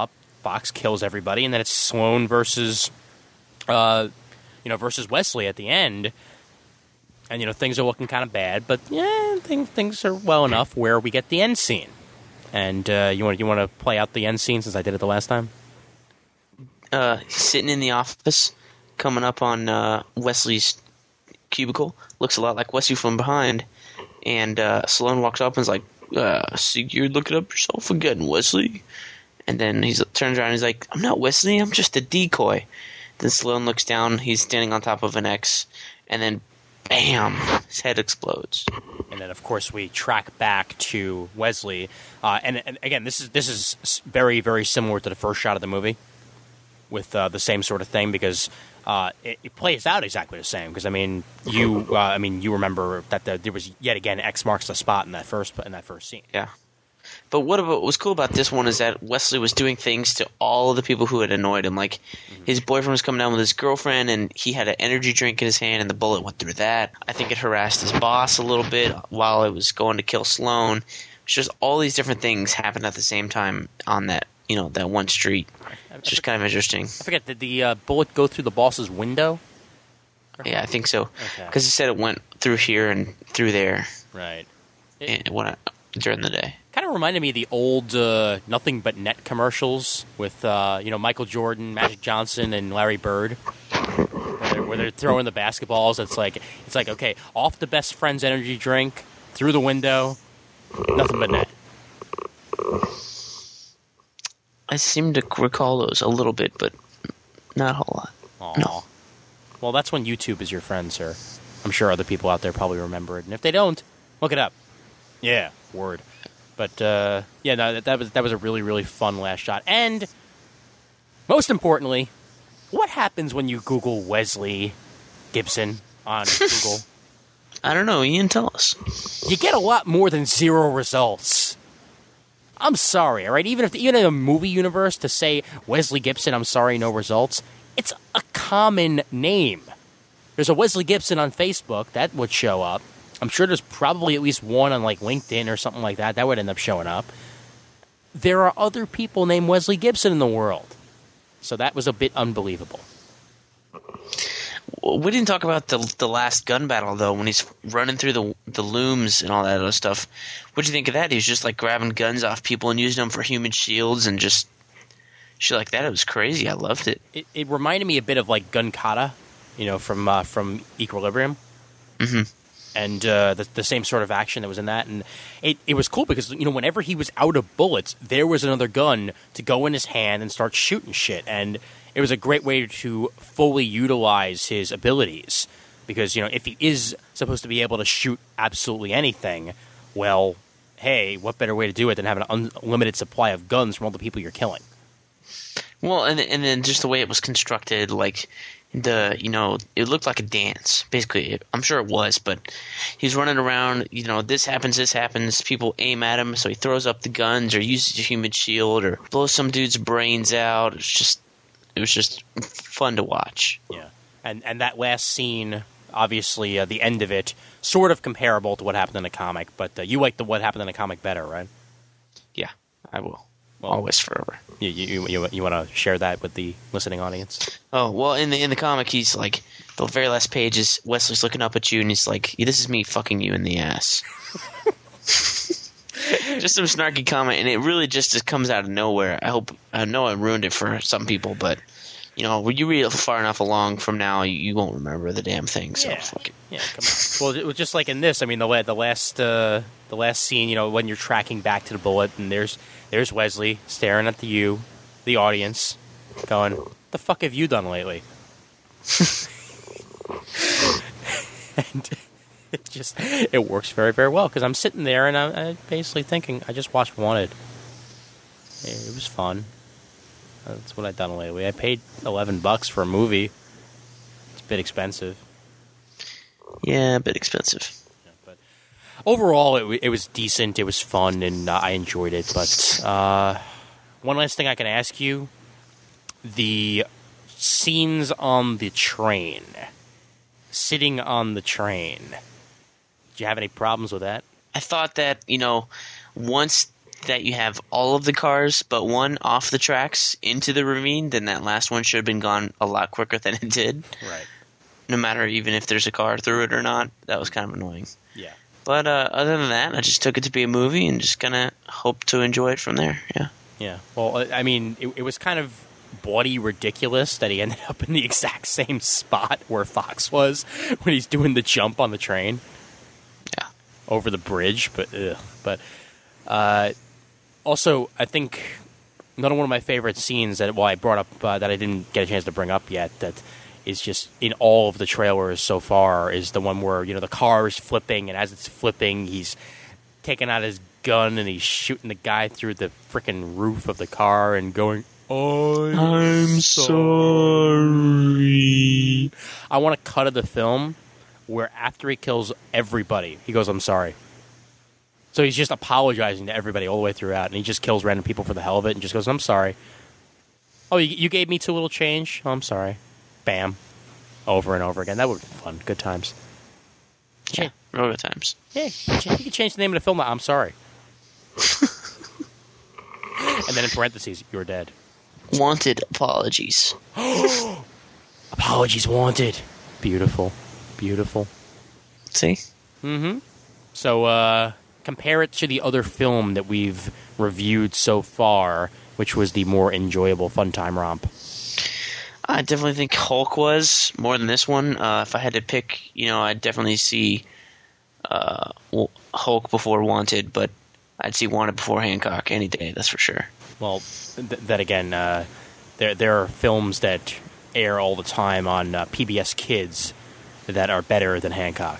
Fox kills everybody, and then it's Sloane versus versus Wesley at the end. And, things are looking kind of bad, but, things are well enough where we get the end scene. And you want to play out the end scene since I did it the last time? He's sitting in the office, coming up on Wesley's cubicle. Looks a lot like Wesley from behind. And Sloane walks up and is like, so you're looking up yourself again, Wesley? And then he turns around and he's like, I'm not Wesley, I'm just a decoy. Then Sloane looks down, he's standing on top of an X, and then bam, his head explodes. And then, of course, we track back to Wesley. And again, this is very, very similar to the first shot of the movie with the same sort of thing because it plays out exactly the same. Because, you remember that there was, yet again, X marks the spot in that first scene. Yeah. But what was cool about this one is that Wesley was doing things to all of the people who had annoyed him. Like, his boyfriend was coming down with his girlfriend, and he had an energy drink in his hand, and the bullet went through that. I think it harassed his boss a little bit while it was going to kill Sloane. It's just all these different things happened at the same time on that, that one street. It's just kind of interesting. I forget, did the bullet go through the boss's window? Yeah, I think so. Because he said it went through here and through there. Right. During the day. Kind of reminded me of the old Nothing But Net commercials with Michael Jordan, Magic Johnson, and Larry Bird, where they're throwing the basketballs. It's like okay, off the best friend's energy drink, through the window, nothing but net. I seem to recall those a little bit, but not a whole lot. Aww. No. Well, that's when YouTube is your friend, sir. I'm sure other people out there probably remember it, and if they don't, look it up. Yeah, word. But that was a really, really fun last shot. And most importantly, what happens when you Google Wesley Gibson on Google? I don't know. Ian, tell us. You get a lot more than 0 results. I'm sorry, all right? Even in a movie universe, to say Wesley Gibson, I'm sorry, no results, it's a common name. There's a Wesley Gibson on Facebook. That would show up. I'm sure there's probably at least one on like LinkedIn or something like that. That would end up showing up. There are other people named Wesley Gibson in the world. So that was a bit unbelievable. We didn't talk about the last gun battle, though, when he's running through the looms and all that other stuff. What'd you think of that? He was just like grabbing guns off people and using them for human shields and just shit like that. It was crazy. I loved it. It reminded me a bit of like Gun Kata, from Equilibrium. Mm-hmm. And the same sort of action that was in that. And it was cool because, whenever he was out of bullets, there was another gun to go in his hand and start shooting shit. And it was a great way to fully utilize his abilities. Because, if he is supposed to be able to shoot absolutely anything, well, hey, what better way to do it than have an unlimited supply of guns from all the people you're killing? Well, and then just the way it was constructed, like... it looked like a dance, basically. I'm sure it was, but he's running around, this happens, people aim at him, so he throws up the guns or uses a human shield or blows some dude's brains out. It was just fun to watch. Yeah. And that last scene, obviously, the end of it, sort of comparable to what happened in the comic, but you like what happened in the comic better, right? Yeah, I will. Well, always, forever. You want to share that with the listening audience? Oh, well, in the comic, he's like, the very last page is Wesley's looking up at you, and he's like, this is me fucking you in the ass. Just some snarky comment, and it really just comes out of nowhere. I know I ruined it for some people, but, when you read it far enough along from now, you won't remember the damn thing, so fuck it. Yeah, come on. Well, it was just like in this, the last scene, when you're tracking back to the bullet, and there's Wesley staring at the audience, going, "What the fuck have you done lately?" And it works very, very well because I'm sitting there and I'm basically thinking, I just watched Wanted. It was fun. That's what I've done lately. I paid $11 for a movie. It's a bit expensive. Yeah, a bit expensive. But overall, it was decent. It was fun, and I enjoyed it. But one last thing I can ask you: the scenes on the train, sitting on the train. Did you have any problems with that? I thought that once that you have all of the cars but one off the tracks into the ravine, then that last one should have been gone a lot quicker than it did. Right. No matter even if there's a car through it or not. That was kind of annoying. Yeah. But other than that, I just took it to be a movie and just gonna hope to enjoy it from there. Yeah. Yeah. Well, I mean, it was kind of bloody ridiculous that he ended up in the exact same spot where Fox was when he's doing the jump on the train. Yeah. Over the bridge, but also I think another one of my favorite scenes that I brought up that I didn't get a chance to bring up yet, that is just in all of the trailers so far, is the one where the car is flipping, and as it's flipping, he's taking out his gun and he's shooting the guy through the freaking roof of the car and going, I'm sorry. I want a cut of the film where after he kills everybody, he goes, I'm sorry. So he's just apologizing to everybody all the way throughout, and he just kills random people for the hell of it and just goes, I'm sorry. Oh, you gave me too little change? Oh, I'm sorry. Bam. Over and over again. That would be fun. Good times. Yeah, real good times. Yeah, you could change the name of the film to I'm Sorry. And then in parentheses, you're dead. Wanted apologies. Apologies wanted. Beautiful. Beautiful. See? Mm-hmm. So, compare it to the other film that we've reviewed so far, which was the more enjoyable Fun Time Romp. I definitely think Hulk was more than this one. If I had to pick, I'd definitely see Hulk before Wanted, but I'd see Wanted before Hancock any day, that's for sure. Well, that again, there are films that air all the time on PBS Kids that are better than Hancock.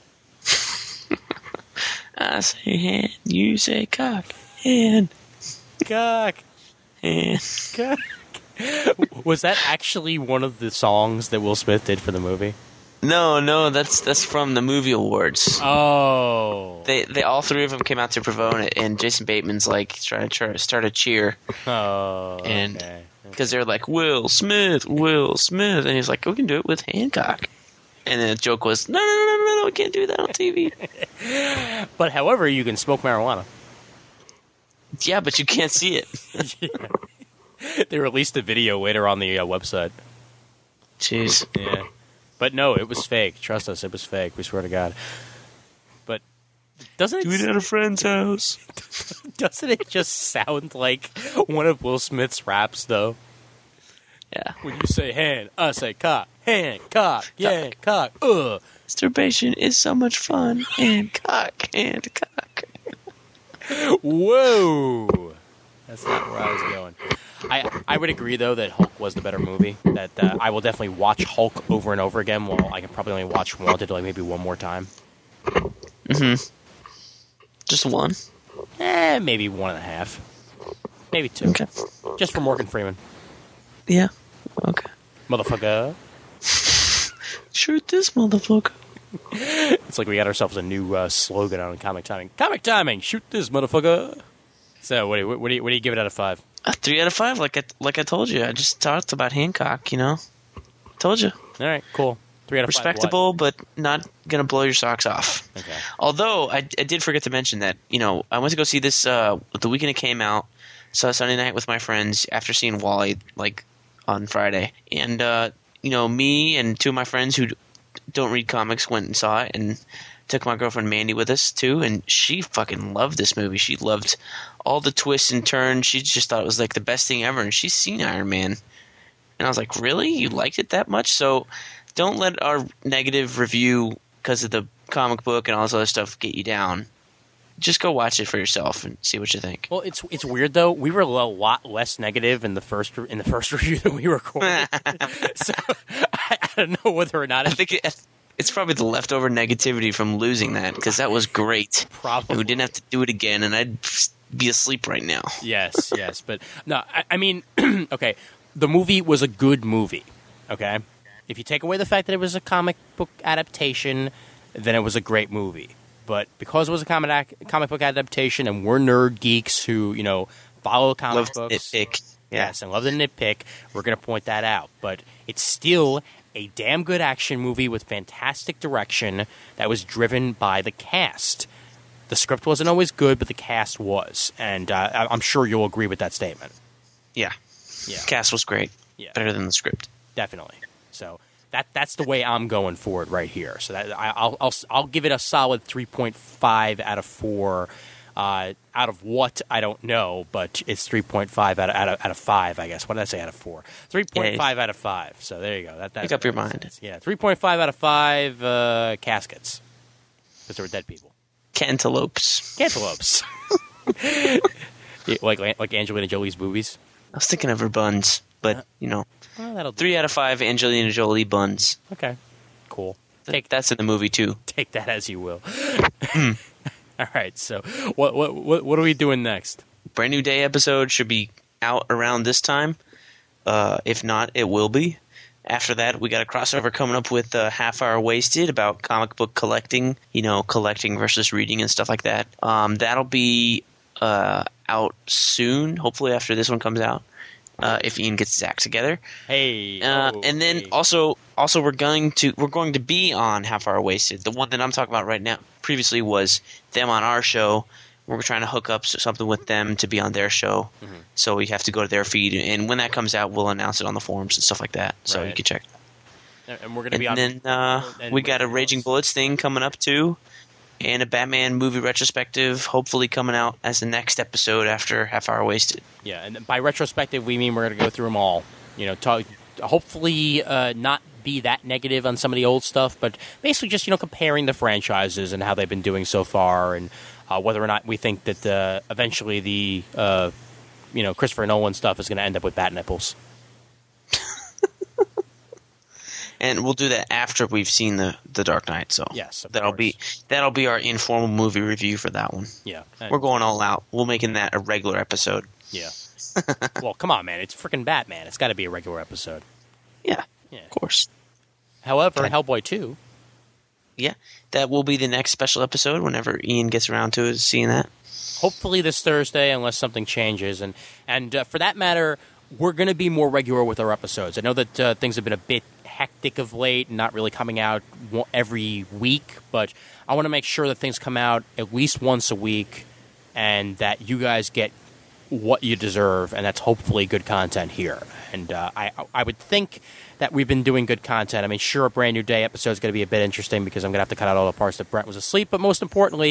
I say hand, you say cock. Hand. Cock. Hand. Cock. Was that actually one of the songs that Will Smith did for the movie? No, that's from the movie awards. Oh. They all three of them came out to promote it, and Jason Bateman's like trying to start a cheer. Oh. And okay. because they're like Will Smith, and he's like, we can do it with Hancock. And then the joke was, no, we can't do that on TV. But however, you can smoke marijuana. Yeah, but you can't see it. Yeah. They released a video later on the website. Jeez. Yeah. But no, it was fake. Trust us, it was fake. We swear to God. But doesn't it... Do it at a friend's house. Doesn't it just sound like one of Will Smith's raps, though? Yeah. When you say hand, I say cock. Hand, cock, yeah, cock, Masturbation is so much fun. And cock, and cock. Whoa! That's not where I was going. I would agree, though, that Hulk was the better movie. That I will definitely watch Hulk over and over again, while I can probably only watch Wanted like maybe one more time. Mm-hmm. Just one? Maybe 1.5. Maybe 2. Okay. Just for Morgan Freeman. Yeah. Okay. Motherfucker. Shoot this motherfucker. It's like we got ourselves a new slogan on Comic Timing. Comic Timing! Shoot this motherfucker! So, what do you give it out of 5? A 3 out of 5, like I told you. I just talked about Hancock, Told you. All right, cool. 3 out of 5. Respectable, but not gonna blow your socks off. Okay. Although I did forget to mention that I went to go see this the weekend it came out. Saw Sunday night with my friends after seeing Wall-E like on Friday, and me and 2 of my friends who don't read comics went and saw it, and took my girlfriend Mandy with us too, and she fucking loved this movie. She loved all the twists and turns. She just thought it was like the best thing ever, and she's seen Iron Man. And I was like, really? You liked it that much? So don't let our negative review because of the comic book and all this other stuff get you down. Just go watch it for yourself and see what you think. Well, it's weird though. We were a lot less negative in the first review that we recorded. So I don't know whether or not I think it's probably the leftover negativity from losing that, because that was great. Probably. And we didn't have to do it again, and I'd be asleep right now. Yes, but no, I mean, okay, the movie was a good movie. Okay, if you take away the fact that it was a comic book adaptation, then it was a great movie. But because it was a comic book adaptation, and we're nerd geeks who, follow comic books. Nitpick. Yes, and love the nitpick, we're going to point that out. But it's still a damn good action movie with fantastic direction that was driven by the cast. The script wasn't always good, but the cast was. And I'm sure you'll agree with that statement. Yeah. Yeah. Cast was great. Yeah. Better than the script. Definitely. So that's the way I'm going forward right here. So that I'll give it a solid 3.5 out of 4. Out of what, I don't know, but it's 3.5 out of 5, I guess. What did I say out of 4? 3.5 out of 5. So there you go. Make up your mind. Yeah, 3.5 out of 5 caskets. Because they were dead people. Cantaloupes. Cantaloupes. like Angelina Jolie's movies. I was thinking of her buns, but, Well, that'll do. 3 out of 5 Angelina Jolie buns. Okay, cool. That's in the movie, too. Take that as you will. All right, so what are we doing next? Brand New Day episode should be out around this time. If not, it will be. After that, we got a crossover coming up with Half Hour Wasted about comic book collecting, collecting versus reading and stuff like that. That'll be out soon, hopefully after this one comes out, if Ian gets his act together. Hey, and then also we're going to be on Half Hour Wasted. The one that I'm talking about right now previously was them on our show. We're trying to hook up something with them to be on their show. Mm-hmm. So we have to go to their feed, and when that comes out, we'll announce it on the forums and stuff like that. So you can check. And we're going to be on. And then we got a Raging Bullets thing coming up too, and a Batman movie retrospective hopefully coming out as the next episode after Half Hour Wasted. Yeah, and by retrospective we mean we're going to go through them all. Hopefully not be that negative on some of the old stuff, but basically just comparing the franchises and how they've been doing so far, and whether or not we think that eventually the Christopher Nolan stuff is going to end up with bat nipples. And we'll do that after we've seen the Dark Knight. So yes, that'll be our informal movie review for that one. Yeah, we're going all out. We're making that a regular episode. Yeah. Well, come on, man! It's freaking Batman. It's got to be a regular episode. Yeah, of course. However, Hellboy 2. Yeah, that will be the next special episode whenever Ian gets around to seeing that. Hopefully this Thursday, unless something changes. And for that matter, we're going to be more regular with our episodes. I know that things have been a bit hectic of late, not really coming out every week, but I want to make sure that things come out at least once a week and that you guys get what you deserve, and that's hopefully good content here. And I would think that we've been doing good content. I mean, sure, a Brand New Day episode is going to be a bit interesting because I'm going to have to cut out all the parts that Brent was asleep, but most importantly,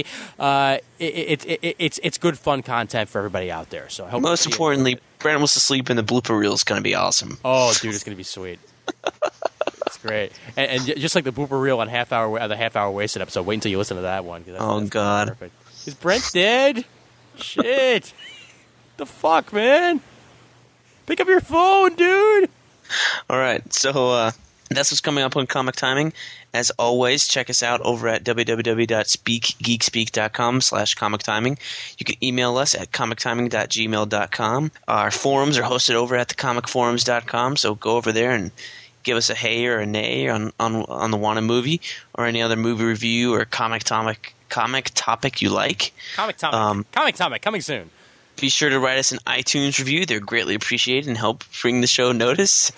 it's good, fun content for everybody out there. So most importantly, Brent was asleep, and the blooper reel is going to be awesome. Oh, dude, it's going to be sweet. It's great. And just like the blooper reel on the Half Hour Wasted episode, wait until you listen to that one. That's God. Perfect. Is Brent dead? Shit. The fuck, man? Pick up your phone, dude. All right, so that's what's coming up on Comic Timing. As always, check us out over at www.geekspeak.com/comic timing. You can email us at comictiming.gmail.com. Our forums are hosted over at thecomicforums.com, so go over there and give us a hey or a nay on the Wanted movie or any other movie review or comic topic you like. Comic topic coming soon. Be sure to write us an iTunes review. They're greatly appreciated and help bring the show notice.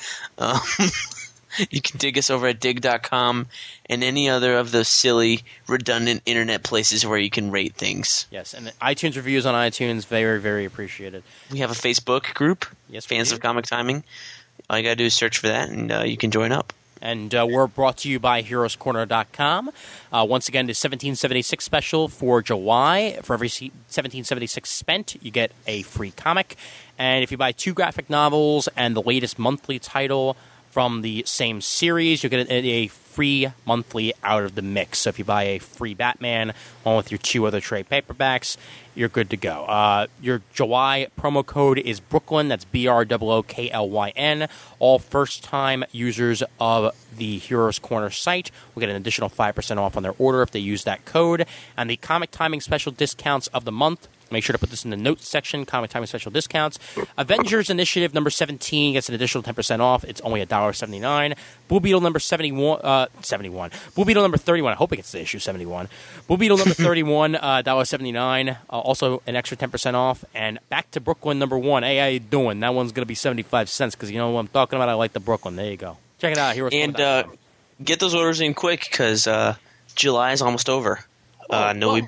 You can dig us over at dig.com and any other of those silly, redundant internet places where you can rate things. Yes, and the iTunes reviews on iTunes, very, very appreciated. We have a Facebook group, yes, Fans of Comic Timing. All you got to do is search for that, and you can join up. And we're brought to you by HeroesCorner.com. Once again, the 1776 special for July. For every 1776 spent, you get a free comic. And if you buy 2 graphic novels and the latest monthly title from the same series, you get a free monthly out of the mix. So if you buy a free Batman along with your 2 other trade paperbacks, you're good to go. Your July promo code is Brooklyn. That's BROOKLYN. All first-time users of the Heroes Corner site will get an additional 5% off on their order if they use that code. And the Comic Timing special discounts of the month, make sure to put this in the notes section, Comic Timing special discounts. Avengers Initiative number 17 gets an additional 10% off. It's only $1.79. Blue Beetle number 71. Blue Beetle number 31. I hope it gets to issue 71. Blue Beetle number 31, $1.79. Also an extra 10% off. And Back to Brooklyn number 1. Hey, how you doing? That one's going to be 75 cents because you know what I'm talking about. I like the Brooklyn. There you go. Check it out. And get those orders in quick because July is almost over. We've been late.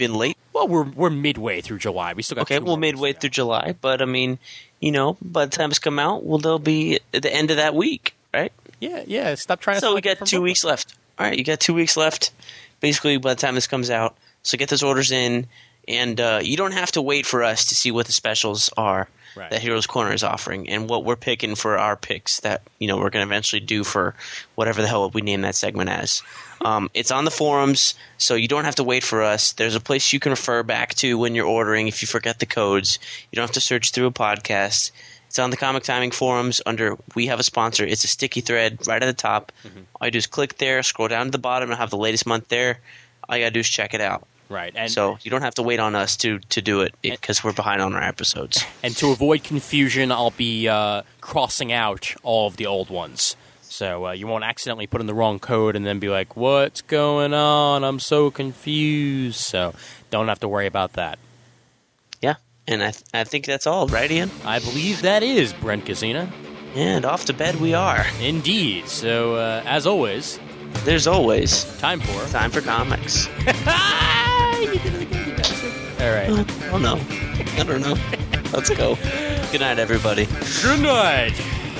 Well, we're midway through July. We still got Okay, well, midway through July, but I mean, by the time it's come out, they'll be at the end of that week, right? Yeah. Stop trying to. So we got 2 weeks left. All right, you got 2 weeks left, basically by the time this comes out. So get those orders in, and you don't have to wait for us to see what the specials are that Heroes Corner is offering, and what we're picking for our picks that we're going to eventually do for whatever the hell we name that segment as. It's on the forums, so you don't have to wait for us. There's a place you can refer back to when you're ordering if you forget the codes. You don't have to search through a podcast. It's on the Comic Timing forums under We Have a Sponsor. It's a sticky thread right at the top. Mm-hmm. All you do is click there, scroll down to the bottom, and have the latest month there. All you got to do is check it out. Right. And so you don't have to wait on us to do it because we're behind on our episodes. And to avoid confusion, I'll be crossing out all of the old ones. So you won't accidentally put in the wrong code and then be like, what's going on? I'm so confused. So don't have to worry about that. Yeah. And I think that's all, right, Ian? I believe that is, Brent Casina. And off to bed we are. Indeed. So as always... There's always... Time for comics. You did it again, you bastard. All right. Oh, no. I don't know. Let's go. Good night, everybody. Good night.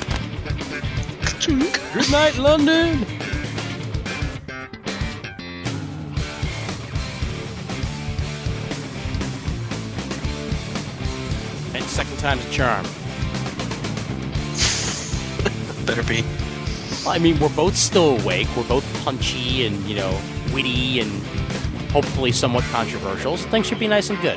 Good night, London. And second time's a charm. Better be. Well, I mean, we're both still awake. We're both punchy and, witty and hopefully somewhat controversial. So things should be nice and good.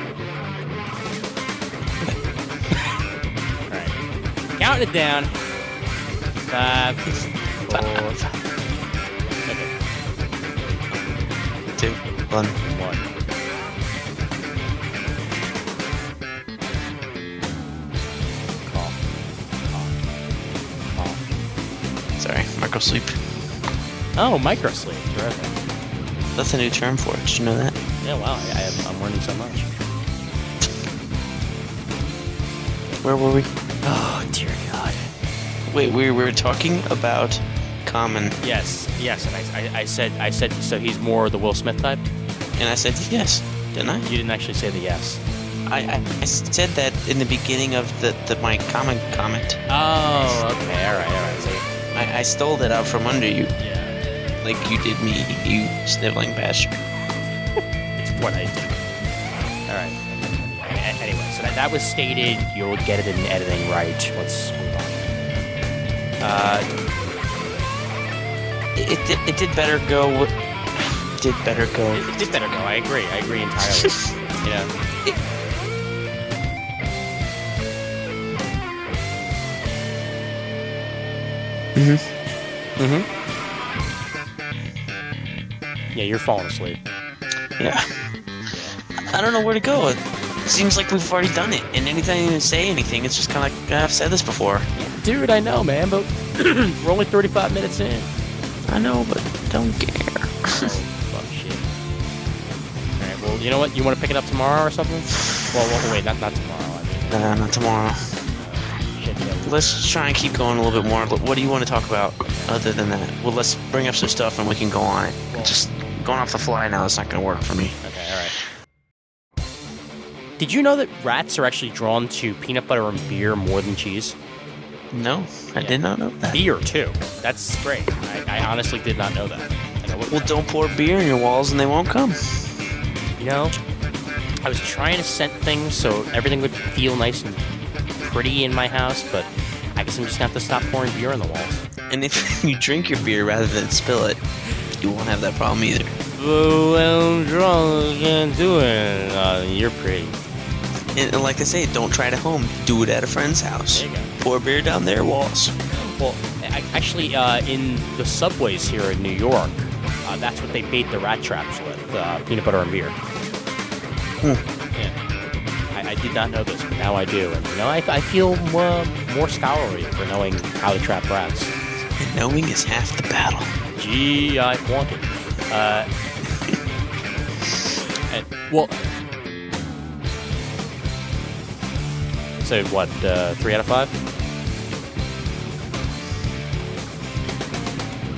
All right. Counting it down. 5, 4, 2, 1. Sorry, microsleep. Oh, microsleep. Terrific. That's a new term for it. Did you know that? Yeah, wow. I'm learning so much. Where were we? Oh, dear God. Wait, we were talking about Common. Yes. And I said, so he's more the Will Smith type? And I said yes, didn't I? You didn't actually say the yes. I said that in the beginning of my comment. Oh, okay. All right. So, I stole that out from under you. Yeah. Like you did me, you sniveling bastard. It's what I did. All right. Anyway, so that was stated. You'll get it in editing right. Let's move on. It did better go. It did better go. It did better go. I agree entirely. Yeah, you're falling asleep. Yeah. I don't know where to go. It seems like we've already done it, and anytime you say anything, it's just kind of like, I've said this before. Dude, I know, man, but we're only 35 minutes in. I know, but don't care. Oh, fuck shit. Alright, well, you know what? You want to pick it up tomorrow or something? Well wait, not tomorrow. Nah, not tomorrow. Shit, yeah. Let's try and keep going a little bit more. What do you want to talk about other than that? Well, let's bring up some stuff and we can go on it. Well, just going off the fly now, it's not going to work for me. Okay, alright. Did you know that rats are actually drawn to peanut butter and beer more than cheese? No, I did not know that. Beer, too. That's great. I honestly did not know that. Well, don't pour beer in your walls and they won't come. I was trying to scent things so everything would feel nice and pretty in my house, but I guess I'm just going to have to stop pouring beer on the walls. And if you drink your beer rather than spill it, you won't have that problem either. Well, I'm drunk, I can't do it. You're pretty. And like I say, don't try it at home. Do it at a friend's house. There you go. Pour beer down their walls. Well, actually, in the subways here in New York, that's what they bait the rat traps with, peanut butter and beer. Yeah. I did not know this, but now I do. And, I feel more scholarly for knowing how to trap rats. And knowing is half the battle. Gee, I want it. Well... So what, 3 out of 5?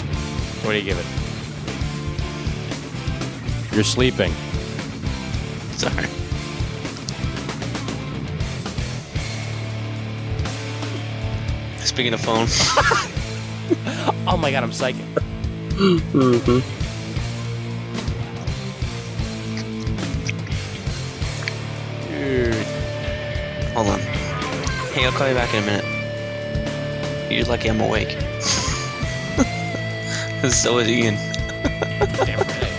What do you give it? You're sleeping. Sorry. Speaking of phone. Oh my god, I'm psychic. Mm-hmm. Dude. Hold on. Hey, I'll call you back in a minute. You're lucky I'm awake. So is Ian. Damn right.